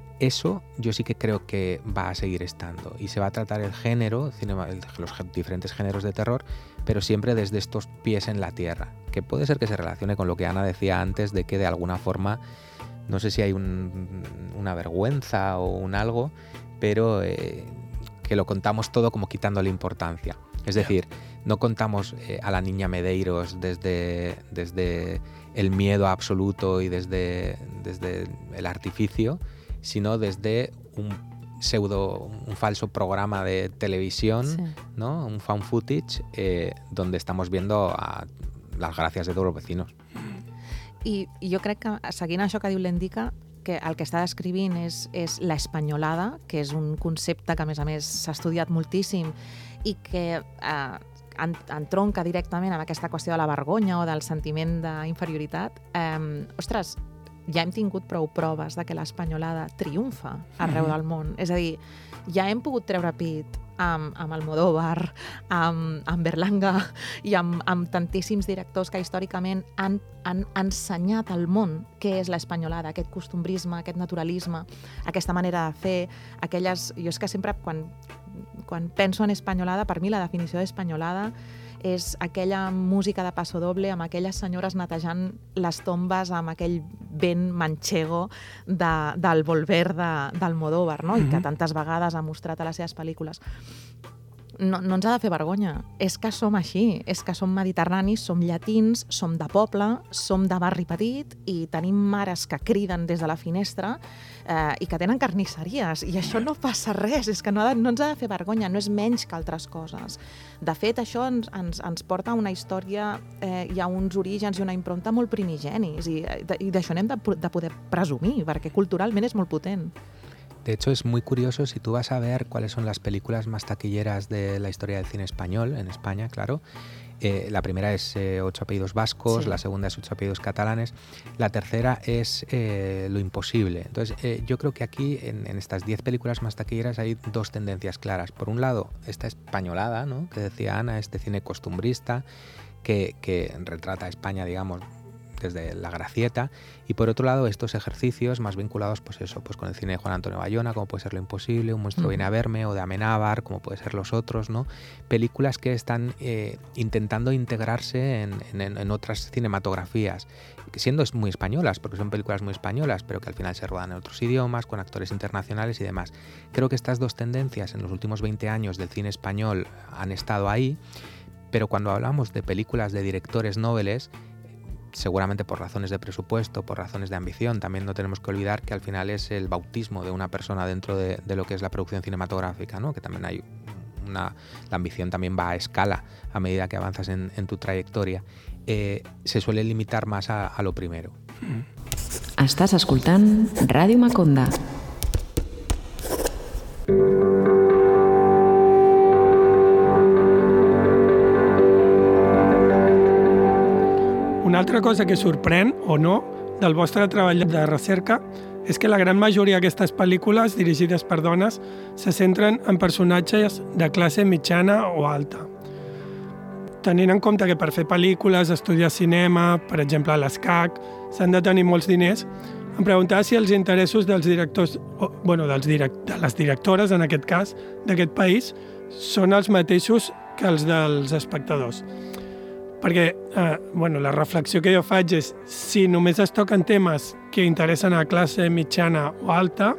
S3: Eso yo sí que creo que va a seguir estando y se va a tratar el género, cinema, el, los diferentes géneros de terror, pero siempre desde estos pies en la tierra, que puede ser que se relacione con lo que Ana decía antes de que de alguna forma, no sé si hay un, una vergüenza o un algo, pero eh, que lo contamos todo como quitándole importancia. Es decir, no contamos eh, a la Niña Medeiros desde, desde el miedo absoluto y desde, desde el artificio, sino desde un pseudo, un falso programa de televisión, sí. ¿no? Un found footage, eh, donde estamos viendo a las gracias de todos los vecinos.
S2: I, i jo crec que, seguint això que diu l'Endica, que el que està descrivint és, és l'espanyolada, que és un concepte que, a més a més, s'ha estudiat moltíssim i que eh, entronca directament amb aquesta qüestió de la vergonya o del sentiment d'inferioritat. Eh, ostres, ja hem tingut prou proves de que l'espanyolada triomfa arreu del món. És a dir, ja hem pogut treure pit amb, amb Almodóvar, amb, amb Berlanga i amb, amb tantíssims directors que històricament han, han ensenyat al món què és l'espanyolada, aquest costumbrisme, aquest naturalisme, aquesta manera de fer, aquelles... Jo és que sempre, quan, quan penso en espanyolada, per mi la definició d'espanyolada és aquella música de passo doble amb aquelles senyores netejant les tombes amb aquell vent manchego de, del Volver d'Almodóvar, no? Mm-hmm. I que tantes vegades ha mostrat a les seves pel·lícules. No, no ens ha de fer vergonya. És que som així, és que som mediterranis, som llatins, som de poble, som de barri petit i tenim mares que criden des de la finestra eh, i que tenen carnisseries. I això no passa res, és que no, ha de, no ens ha de fer vergonya, no és menys que altres coses. De fet, això ens, ens, ens porta a una història eh, i a uns orígens i una impronta molt primigenis i, i d'això n'hem de, de poder presumir, perquè culturalment és molt potent.
S3: De hecho, es muy curioso si tú vas a ver cuáles son las películas más taquilleras de la historia del cine español, en España, claro. Eh, la primera es eh, Ocho apellidos vascos, sí. La segunda es Ocho apellidos catalanes, la tercera es eh, Lo imposible. Entonces, eh, yo creo que aquí, en, en estas diez películas más taquilleras, hay dos tendencias claras. Por un lado, esta españolada, ¿no?, que decía Ana, este cine costumbrista, que, que retrata a España, digamos, desde la Gracieta, y por otro lado estos ejercicios más vinculados pues eso, pues con el cine de Juan Antonio Bayona, como puede ser Lo Imposible, Un monstruo viene a verme, o de Amenábar, como puede ser Los Otros, ¿no? Películas que están eh, intentando integrarse en, en, en otras cinematografías, siendo muy españolas, porque son películas muy españolas, pero que al final se rodan en otros idiomas, con actores internacionales y demás. Creo que estas dos tendencias en los últimos veinte años del cine español han estado ahí, pero cuando hablamos de películas de directores noveles, seguramente por razones de presupuesto, por razones de ambición, también no tenemos que olvidar que al final es el bautismo de una persona dentro de, de lo que es la producción cinematográfica, ¿no? Que también hay una, la ambición también va a escala a medida que avanzas en, en tu trayectoria. Eh, se suele limitar más a, a lo primero.
S4: Estàs escoltant Ràdio Maconda.
S1: Una altra cosa que sorprèn, o no, del vostre treball de recerca és que la gran majoria d'aquestes pel·lícules dirigides per dones se centren en personatges de classe mitjana o alta. Tenint en compte que per fer pel·lícules, estudiar cinema, per exemple a l'ESCAC, s'han de tenir molts diners, em preguntava si els interessos dels directors, o, bueno, dels direct, de les directores, en aquest cas, d'aquest país, són els mateixos que els dels espectadors. Perquè eh, bueno, la reflexió que jo faig és si només es toquen temes que interessen a classe mitjana o alta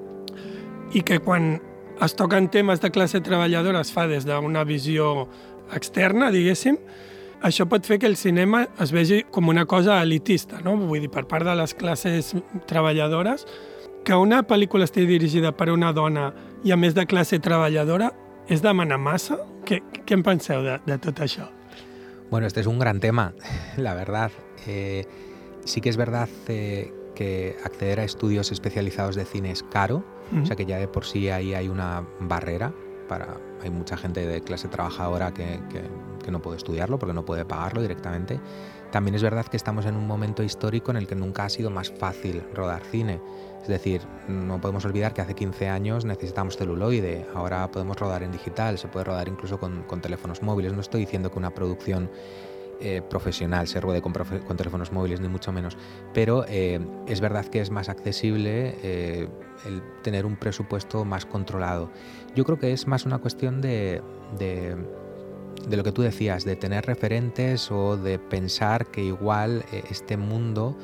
S1: i que quan es toquen temes de classe treballadora es fa des d'una visió externa, diguéssim, això pot fer que el cinema es vegi com una cosa elitista, no? Vull dir, per part de les classes treballadores, que una pel·lícula estigui dirigida per una dona i a més de classe treballadora és demanar massa? Què, què en penseu de, de tot això?
S3: Bueno, este es un gran tema, la verdad. Eh, sí que es verdad eh, que acceder a estudios especializados de cine es caro, mm. o sea que ya de por sí ahí hay una barrera. Para, hay mucha gente de clase trabajadora que, que, que no puede estudiarlo porque no puede pagarlo directamente. También es verdad que estamos en un momento histórico en el que nunca ha sido más fácil rodar cine. Es decir, no podemos olvidar que hace quince años necesitamos celuloide, ahora podemos rodar en digital, se puede rodar incluso con, con teléfonos móviles. No estoy diciendo que una producción eh, profesional se ruede con, profe- con teléfonos móviles, ni mucho menos, pero eh, es verdad que es más accesible eh, el tener un presupuesto más controlado. Yo creo que es más una cuestión de, de, de lo que tú decías, de tener referentes o de pensar que igual eh, este mundo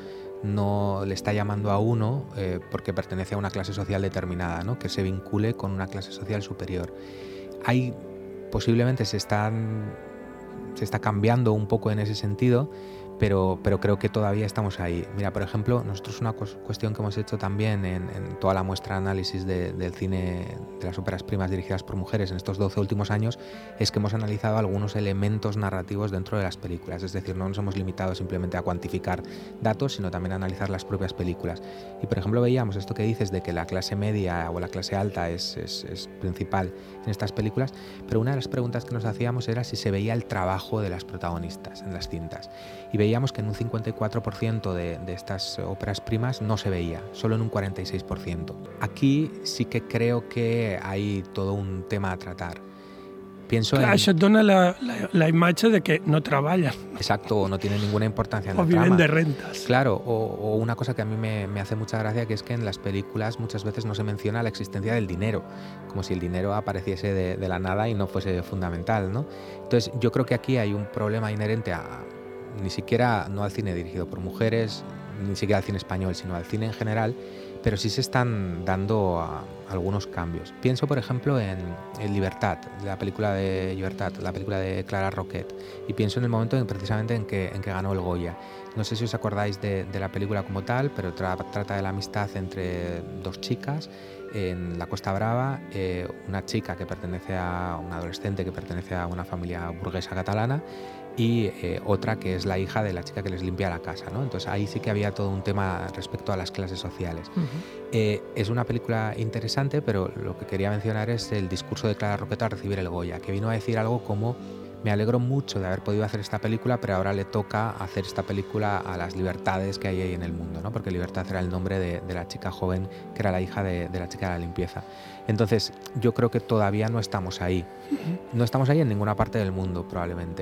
S3: no le está llamando a uno eh, porque pertenece a una clase social determinada, ¿no? Que se vincule con una clase social superior. Hay, posiblemente se están, se está cambiando un poco en ese sentido, pero, pero creo que todavía estamos ahí. Mira, por ejemplo, nosotros una cuestión que hemos hecho también en, en toda la muestra de análisis de, del cine, de las óperas primas dirigidas por mujeres en estos doce últimos años, es que hemos analizado algunos elementos narrativos dentro de las películas. Es decir, no nos hemos limitado simplemente a cuantificar datos, sino también a analizar las propias películas. Y, por ejemplo, veíamos esto que dices de que la clase media o la clase alta es, es, es principal en estas películas, pero una de las preguntas que nos hacíamos era si se veía el trabajo de las protagonistas en las cintas. Y veíamos que en un cincuenta y cuatro por ciento de, de estas óperas primas no se veía, solo en un cuarenta y seis por ciento. Aquí sí que creo que hay todo un tema a tratar. Pienso
S1: Clar,
S3: en...
S1: això et dona la, la, la imatge de que no treballen.
S3: Exacto, o no tiene ninguna importancia en
S1: o
S3: la
S1: viven
S3: trama.
S1: de rentas.
S3: Claro, o, o una cosa que a mí me, me hace mucha gracia, que es que en las películas muchas veces no se menciona la existencia del dinero, como si el dinero apareciese de, de la nada y no fuese fundamental, ¿no? Entonces yo creo que aquí hay un problema inherente a ni siquiera no al cine dirigido por mujeres, ni siquiera al cine español, sino al cine en general, pero sí se están dando a, algunos cambios. Pienso, por ejemplo, en, en Libertad, la película de Libertad, la película de Clara Roquet, y pienso en el momento en, precisamente en que, en que ganó el Goya. No sé si os acordáis de, de la película como tal, pero tra, trata de la amistad entre dos chicas en la Costa Brava, eh, una chica que pertenece a una adolescente que pertenece a una familia burguesa catalana y eh, otra que es la hija de la chica que les limpia la casa, ¿no? Entonces ahí sí que había todo un tema respecto a las clases sociales. Uh-huh. eh, es una película interesante, pero lo que quería mencionar es el discurso de Clara Roquet al recibir el Goya, que vino a decir algo como: me alegro mucho de haber podido hacer esta película, pero ahora le toca hacer esta película a las libertades que hay ahí en el mundo, ¿no? Porque Libertad era el nombre de, de la chica joven que era la hija de, de la chica de la limpieza. Entonces yo creo que todavía no estamos ahí. No estamos ahí en ninguna parte del mundo probablemente, ¿eh?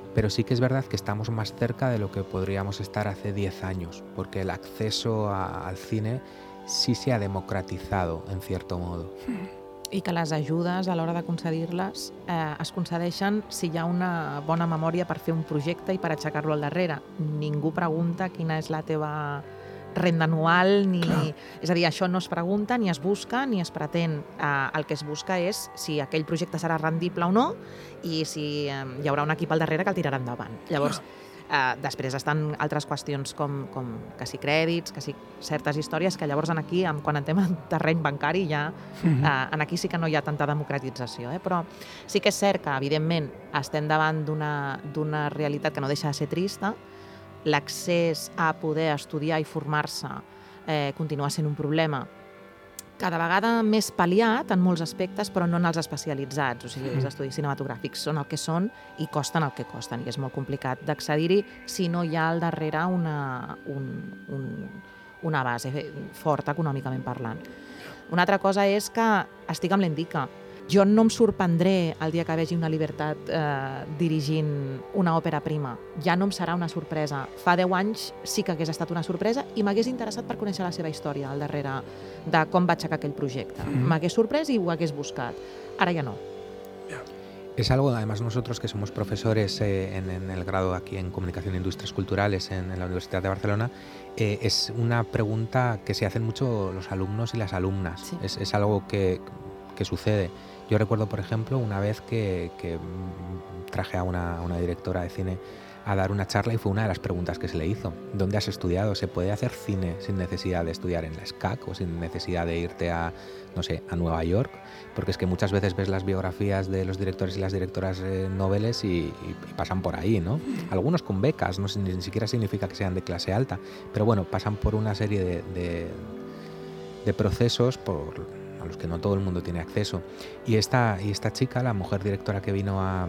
S3: pero sí que es verdad que estamos más cerca de lo que podríamos estar hace diez años, porque el acceso a, al cine sí se ha democratizado, en cierto modo.
S2: I que les ajudes a l'hora de concedir-les eh, es concedeixen si hi ha una bona memòria per fer un projecte i per aixecar-lo al darrere. Ningú pregunta quina és la teva renda anual, ni... és a dir, això no es pregunta, ni es busca, ni es pretén. Eh, el que es busca és si aquell projecte serà rendible o no i si eh, hi haurà un equip al darrere que el tirarà endavant. Llavors, eh, després estan altres qüestions com, com que si crèdits, que si certes històries, que llavors en aquí, quan entrem en terreny bancari, ja eh, en aquí sí que no hi ha tanta democratització. Eh? Però sí que és cert que, evidentment, estem davant d'una d'una realitat que no deixa de ser trista. L'accés a poder estudiar i formar-se eh, continua sent un problema cada vegada més pal·liat en molts aspectes, però no en els especialitzats. O sigui, els estudis cinematogràfics són el que són i costen el que costen, i és molt complicat d'accedir-hi si no hi ha al darrere una, un, un, una base forta econòmicament parlant. Una altra cosa és que estic amb l'Endica. Jo no em sorprendré el dia que vegi una Libertat eh, dirigint una òpera prima. Ja no em serà una sorpresa. Fa deu anys sí que hagués estat una sorpresa i m'hagués interessat per conèixer la seva història al darrere de com va aixecar aquell projecte. M'hagués sorprès i ho hagués buscat. Ara ja no.
S3: Es algo, además nosotros que somos profesores eh, en, en el grado aquí en Comunicación e Industrias Culturales en, en la Universidad de Barcelona, eh, es una pregunta que se hacen mucho los alumnos y las alumnas. Sí. Es, es algo que, que sucede. Yo recuerdo, por ejemplo, una vez que, que traje a una, una directora de cine a dar una charla y fue una de las preguntas que se le hizo. ¿Dónde has estudiado? ¿Se puede hacer cine sin necesidad de estudiar en la S C A C o sin necesidad de irte a, no sé, a Nueva York? Porque es que muchas veces ves las biografías de los directores y las directoras eh, noveles y, y, y pasan por ahí, ¿no? Algunos con becas, no ni, ni siquiera significa que sean de clase alta, pero bueno, pasan por una serie de, de, de procesos por a los que no todo el mundo tiene acceso. Y esta, y esta chica, la mujer directora que vino a,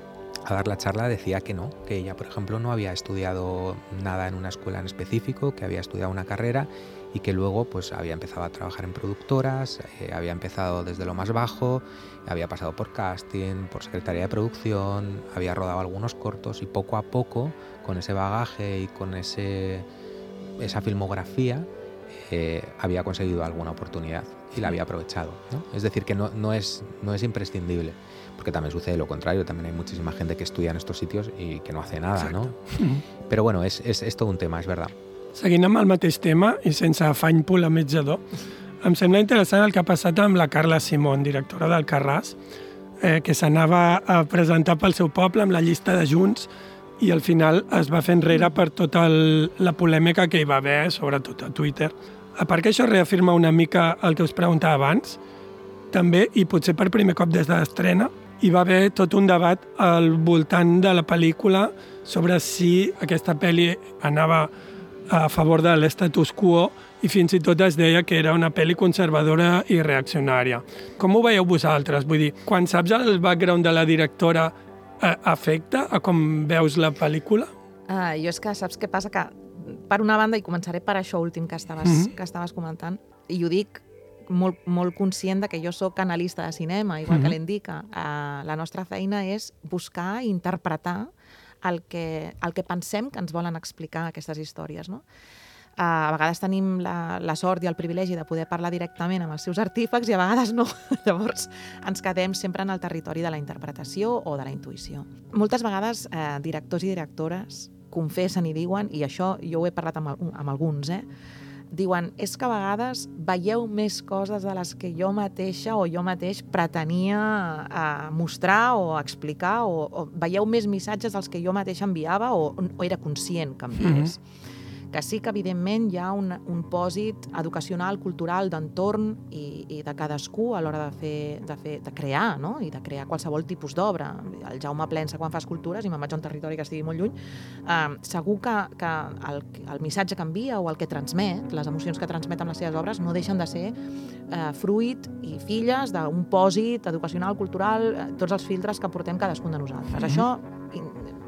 S3: a dar la charla, decía que no, que ella, por ejemplo, no había estudiado nada en una escuela en específico, que había estudiado una carrera y que luego pues había empezado a trabajar en productoras, eh, había empezado desde lo más bajo, había pasado por casting, por secretaría de producción, había rodado algunos cortos y poco a poco, con ese bagaje y con ese, esa filmografía, eh, había conseguido alguna oportunidad y la había aprovechado, ¿no? Es decir, que no, no, es, no es imprescindible, porque también sucede lo contrario, también hay muchísima gente que estudia en estos sitios y que no hace nada, exacte, ¿no? Mm-hmm. Però bueno, és, és, és tot un tema, és verdad.
S1: Seguint amb el mateix tema i sense afany polemitzador, em sembla interessant el que ha passat amb la Carla Simón, directora del Carràs, eh, que s'anava a presentar pel seu poble amb la llista de Junts i al final es va fer enrere per tota el, la polèmica que hi va haver, sobretot a Twitter. A part que això reafirma una mica el que us preguntava abans, també, i potser per primer cop des de l'estrena, hi va haver tot un debat al voltant de la pel·lícula sobre si aquesta pel·li anava a favor de l'estatus quo i fins i tot es deia que era una pel·li conservadora i reaccionària. Com ho veieu vosaltres? Vull dir, quan saps el background de la directora, eh, afecta a com veus la pel·lícula?
S2: Uh, jo és que saps què passa? Que per una banda, i començaré per això últim que estaves, mm-hmm. que estaves comentant, i ho dic molt, molt conscient de que jo sóc analista de cinema, igual mm-hmm. que l'Endica. Uh, la nostra feina és buscar i interpretar el que, el que pensem que ens volen explicar aquestes històries, no? Uh, a vegades tenim la, la sort i el privilegi de poder parlar directament amb els seus artífex i a vegades no. Llavors ens quedem sempre en el territori de la interpretació o de la intuïció. Moltes vegades eh, directors i directores confessen i diuen, i això jo ho he parlat amb, amb alguns, eh? diuen, és que a vegades veieu més coses de les que jo mateixa o jo mateix pretenia eh, mostrar o explicar, o, o veieu més missatges dels que jo mateixa enviava o, o era conscient que enviés. Mm-hmm. Que sí que, evidentment, hi ha un, un pòsit educacional, cultural, d'entorn i, i de cadascú a l'hora de, fer, de, fer, de crear, no? I de crear qualsevol tipus d'obra. El Jaume Plensa, quan fa escultures, i me'n vaig a un territori que estigui molt lluny, eh, segur que, que el, el missatge que envia o el que transmet, les emocions que transmet amb les seves obres, no deixen de ser eh, fruit i filles d'un pòsit educacional, cultural, eh, tots els filtres que portem cadascun de nosaltres. Mm-hmm. Això,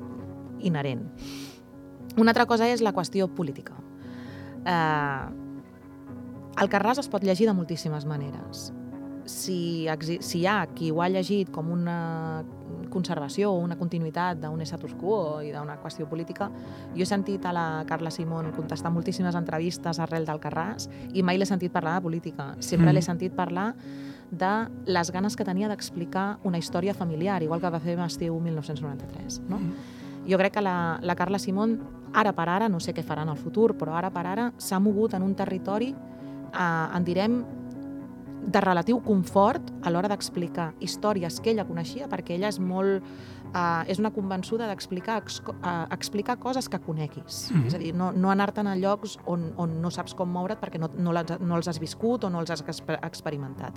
S2: in, inherent. Una altra cosa és la qüestió política. Eh, el Carràs es pot llegir de moltíssimes maneres. Si, si hi ha qui ho ha llegit com, una, conservació o una continuïtat d'un status quo i d'una qüestió política. Jo he sentit a la Carla Simón contestar moltíssimes entrevistes arrel d'Alcarràs i mai l'he sentit parlar de política. Sempre mm. l'he sentit parlar de les ganes que tenia d'explicar una història familiar, igual que va fer Estiu mil nou-cents noranta-tres. No? Mm. Jo crec que la, la Carla Simón, ara per ara, no sé què farà en el futur, però ara per ara s'ha mogut en un territori, eh, en direm, de relatiu confort a l'hora d'explicar històries que ella coneixia, perquè ella és molt eh, és una convençuda d'explicar eh, explicar coses que coneguis. Mm-hmm. És a dir, no, no anar-te'n a llocs on, on no saps com moure't perquè no, no, les, no els has viscut o no els has experimentat.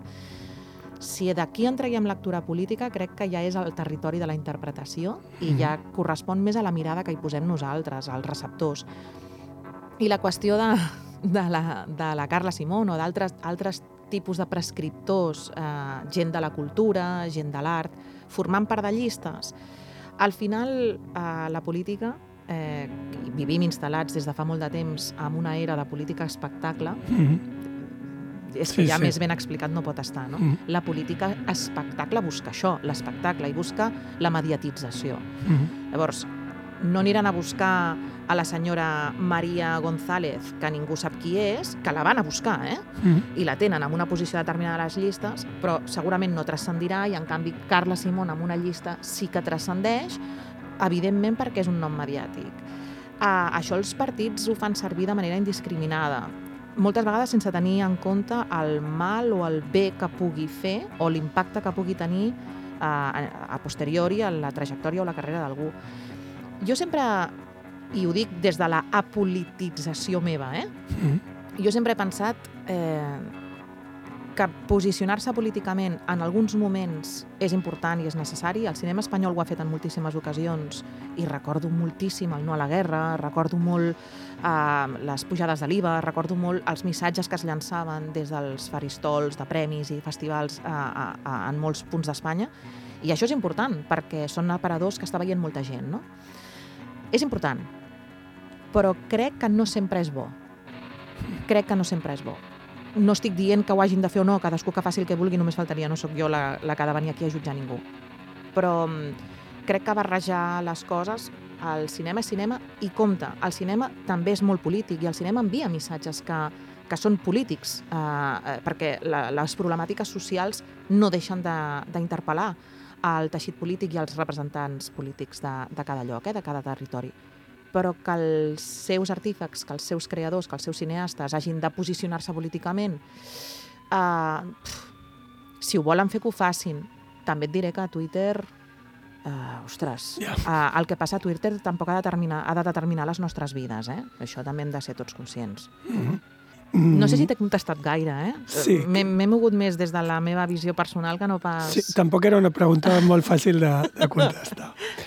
S2: Si d'aquí en traiem lectura política, crec que ja és el territori de la interpretació i mm-hmm. ja correspon més a la mirada que hi posem nosaltres, als receptors. I la qüestió de, de, la, de la Carla Simón o d'altres altres tipus de prescriptors, eh, gent de la cultura, gent de l'art, formant part de llistes. Al final, eh, la política, eh, vivim instal·lats des de fa molt de temps en una era de política espectacle, mm-hmm. és que sí, ja sí. més ben explicat no pot estar, no? Mm-hmm. La política espectacle busca això, l'espectacle, i busca la mediatització. Mm-hmm. Llavors, no aniran a buscar a la senyora Maria González, que ningú sap qui és, que la van a buscar, eh? Mm-hmm. I la tenen en una posició determinada a les llistes, però segurament no transcendirà, i en canvi Carla Simón en una llista sí que transcendeix, evidentment perquè és un nom mediàtic. Uh, això els partits ho fan servir de manera indiscriminada, moltes vegades sense tenir en compte el mal o el bé que pugui fer o l'impacte que pugui tenir uh, a posteriori en la trajectòria o la carrera d'algú. Jo sempre, i ho dic des de la apolitització meva, eh? Mm. jo sempre he pensat eh, que posicionar-se políticament en alguns moments és important i és necessari. El cinema espanyol ho ha fet en moltíssimes ocasions i recordo moltíssim el No a la guerra, recordo molt eh, les pujades de l'I V A, recordo molt els missatges que es llançaven des dels faristols de premis i festivals eh, eh, en molts punts d'Espanya. I això és important perquè són aparadors que està veient molta gent, no? És important, però crec que no sempre és bo. Crec que no sempre és bo. No estic dient que ho hagin de fer o no, cadascú que faci el que vulgui, només faltaria, no sóc jo la, la que ha de venir aquí a jutjar ningú. Però crec que barrejar les coses, el cinema és cinema i compte, el cinema també és molt polític i el cinema envia missatges que, que són polítics, eh, perquè la, les problemàtiques socials no deixen d'interpel·lar al teixit polític i als representants polítics de, de cada lloc, eh, de cada territori. Però que els seus artífecs, que els seus creadors, que els seus cineastes hagin de posicionar-se políticament, eh, si ho volen fer que ho facin. També et diré que a Twitter, eh, ostres, yeah. eh, el que passa a Twitter tampoc ha de, determinar, ha de determinar les nostres vides, eh? Això també hem de ser tots conscients. Mm-hmm. No sé si t'he contestat gaire, eh?
S1: Sí.
S2: M'he mogut més des de la meva visió personal que no pas...
S1: Sí, tampoc era una pregunta molt fàcil de, de contestar.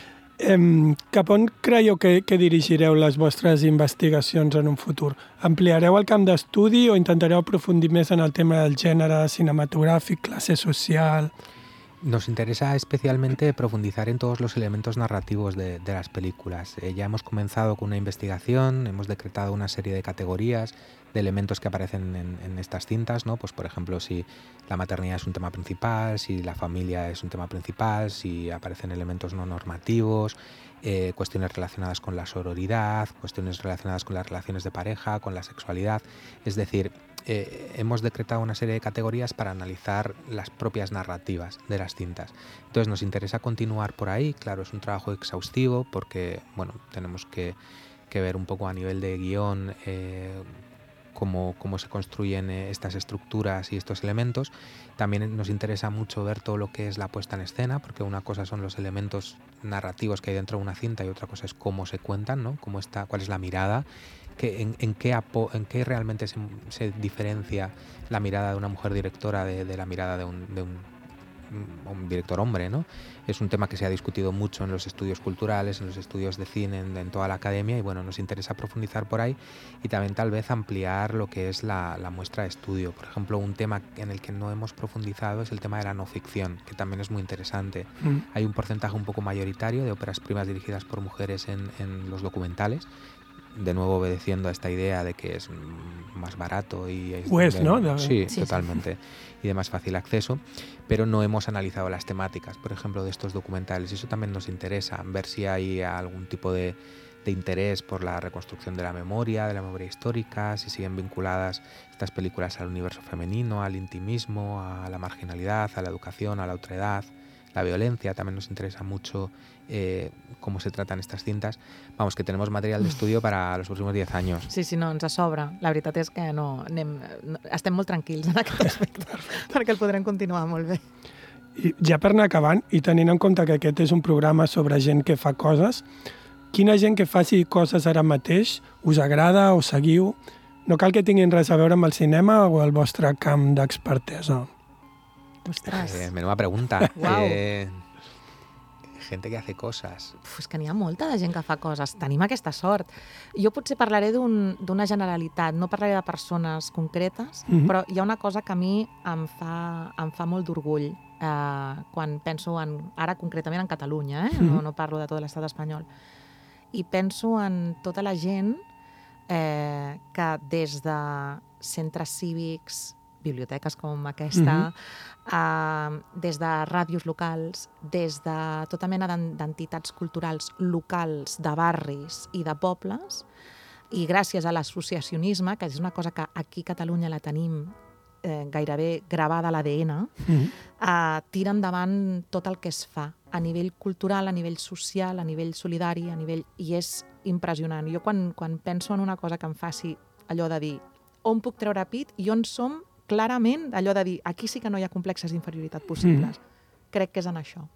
S1: Em, cap on creieu que, que dirigireu les vostres investigacions en un futur? Ampliareu el camp d'estudi o intentareu aprofundir més en el tema del gènere cinematogràfic, classe social?
S3: Nos interesa especialmente profundizar en todos los elementos narrativos de, de las películas. Eh, ya hemos comenzado con una investigación, hemos decretado una serie de categorías de elementos que aparecen en, en estas cintas, ¿no? Pues por ejemplo, si la maternidad es un tema principal, si la familia es un tema principal, si aparecen elementos no normativos, eh, cuestiones relacionadas con la sororidad, cuestiones relacionadas con las relaciones de pareja, con la sexualidad. Es decir, eh, hemos decretado una serie de categorías para analizar las propias narrativas de las cintas. Entonces nos interesa continuar por ahí. Claro, es un trabajo exhaustivo porque, bueno, tenemos que, que ver un poco a nivel de guión eh, Cómo, cómo se construyen estas estructuras y estos elementos. También nos interesa mucho ver todo lo que es la puesta en escena, porque una cosa son los elementos narrativos que hay dentro de una cinta y otra cosa es cómo se cuentan, ¿no? Cómo está, cuál es la mirada, que, en, en, qué apo, en qué realmente se, se diferencia la mirada de una mujer directora de, de la mirada de un, de un, un director hombre, ¿no? Es un tema que se ha discutido mucho en los estudios culturales, en los estudios de cine, en, en toda la academia, y bueno, nos interesa profundizar por ahí y también tal vez ampliar lo que es la, la muestra de estudio. Por ejemplo, un tema en el que no hemos profundizado es el tema de la no ficción, que también es muy interesante. Mm. Hay un porcentaje un poco mayoritario de óperas primas dirigidas por mujeres en, en los documentales. de nuevo obedeciendo a esta idea de que es más barato y es
S1: Pues,
S3: de,
S1: ¿no? De...
S3: Sí,
S2: sí,
S3: totalmente. Sí. Y de más fácil acceso, pero no hemos analizado las temáticas, por ejemplo, de estos documentales. Y eso también nos interesa, ver si hay algún tipo de, de interés por la reconstrucción de la memoria, de la memoria histórica, si siguen vinculadas estas películas al universo femenino, al intimismo, a la marginalidad, a la educación, a la otredad, la violencia. También nos interesa mucho eh, cómo se tratan estas cintas. Vamos, que tenemos material de estudio para los próximos diez años.
S2: Sí, sí, no, ens sobra. La veritat és que no, anem, no estem molt tranquils en aquest aspecte, perquè el podrem continuar molt bé.
S1: I ja per anar acabant, i tenint en compte que aquest és un programa sobre gent que fa coses, quina gent que faci coses ara mateix us agrada o seguiu? No cal que tinguin res a veure amb el cinema o el vostre camp d'expertesa.
S2: Ostres.
S3: Eh, menuda pregunta.
S2: Wow.
S3: Eh, gente que hace cosas.
S2: Uf, és que n'hi ha molta de gent que fa coses. Tenim aquesta sort. Jo potser parlaré d'una un, generalitat, no parlaré de persones concretes,
S1: Mhm.
S2: però hi ha una cosa que a mi em fa, em fa molt d'orgull eh, quan penso en, ara concretament en Catalunya, eh? no, no parlo de tot l'estat espanyol, i penso en tota la gent eh, que des de centres cívics, biblioteques com aquesta, uh, des de ràdios locals, des de tota mena d'entitats culturals locals, de barris i de pobles, i gràcies a l'associacionisme, que és una cosa que aquí a Catalunya la tenim eh, gairebé gravada a l'A D N,
S1: Mm-hmm.
S2: eh, tira endavant tot el que es fa, a nivell cultural, a nivell social, a nivell solidari, a nivell... i és impressionant. Jo quan, quan penso en una cosa que em faci allò de dir on puc treure pit i on som clarament allò de dir aquí sí que no hi ha complexes d'inferioritat possibles. Mm. Crec que és en això.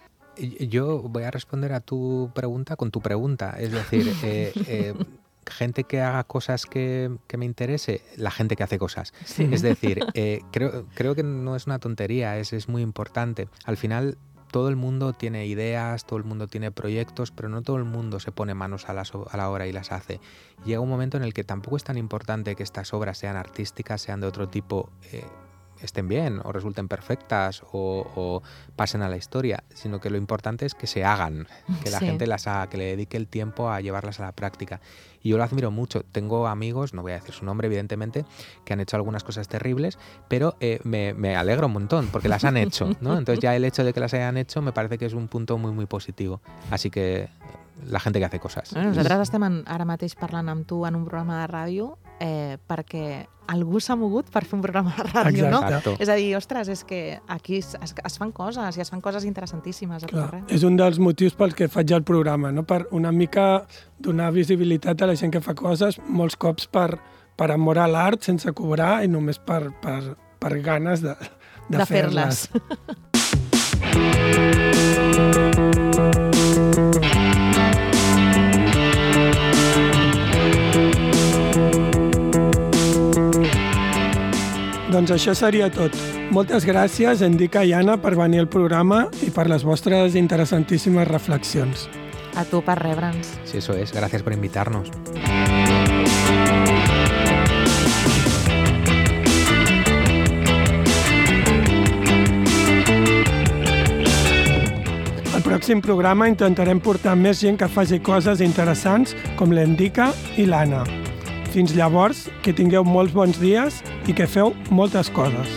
S3: Yo voy a responder a tu pregunta con tu pregunta. Es decir, eh, eh, gente que haga cosas que, que me interese, la gente que hace cosas.
S2: Sí.
S3: Es decir, eh, creo, creo que no es una tontería, es, es muy importante. Al final, todo el mundo tiene ideas, todo el mundo tiene proyectos, pero no todo el mundo se pone manos a la, a la obra y las hace. Llega un momento en el que tampoco es tan importante que estas obras sean artísticas, sean de otro tipo, eh, estén bien o resulten perfectas o, o pasen a la historia, sino que lo importante es que se hagan, que la
S2: Sí.
S3: gente las haga, que le dedique el tiempo a llevarlas a la práctica. Y yo lo admiro mucho. Tengo amigos, no voy a decir su nombre evidentemente, que han hecho algunas cosas terribles, pero eh, me, me alegro un montón porque las han hecho, ¿no? Entonces ya el hecho de que las hayan hecho me parece que es un punto muy muy positivo. Así que la gente que hace cosas.
S2: Bueno, nosaltres estem en, ara mateix parlant amb tu en un programa de ràdio eh, perquè algú s'ha mogut per fer un programa de ràdio, no?
S3: Exacto.
S2: És a dir, ostres, és que aquí es, es, es fan coses i es fan coses interessantíssimes a tot
S1: Clar,
S2: arreu.
S1: és un dels motius pels que faig el programa, no? Per una mica donar visibilitat a la gent que fa coses, molts cops per, per amor a l'art, sense cobrar i només per, per, per ganes de, de,
S2: De fer-les.
S1: Doncs això seria tot. Moltes gràcies, Endica i Anna, per venir al programa i per les vostres interessantíssimes reflexions.
S2: A tu per rebre'ns.
S3: Sí, eso es. Gracias por invitarnos.
S1: Al pròxim programa intentarem portar més gent que faci coses interessants com l'Endica i l'Anna. Fins llavors, que tingueu molts bons dies i que feu moltes coses.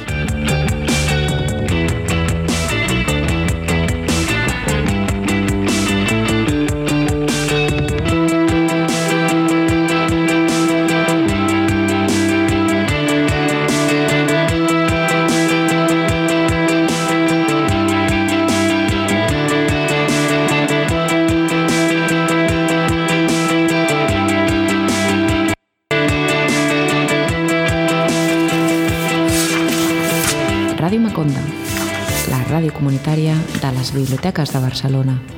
S4: Ràdio Maconda, la ràdio comunitària de les biblioteques de Barcelona.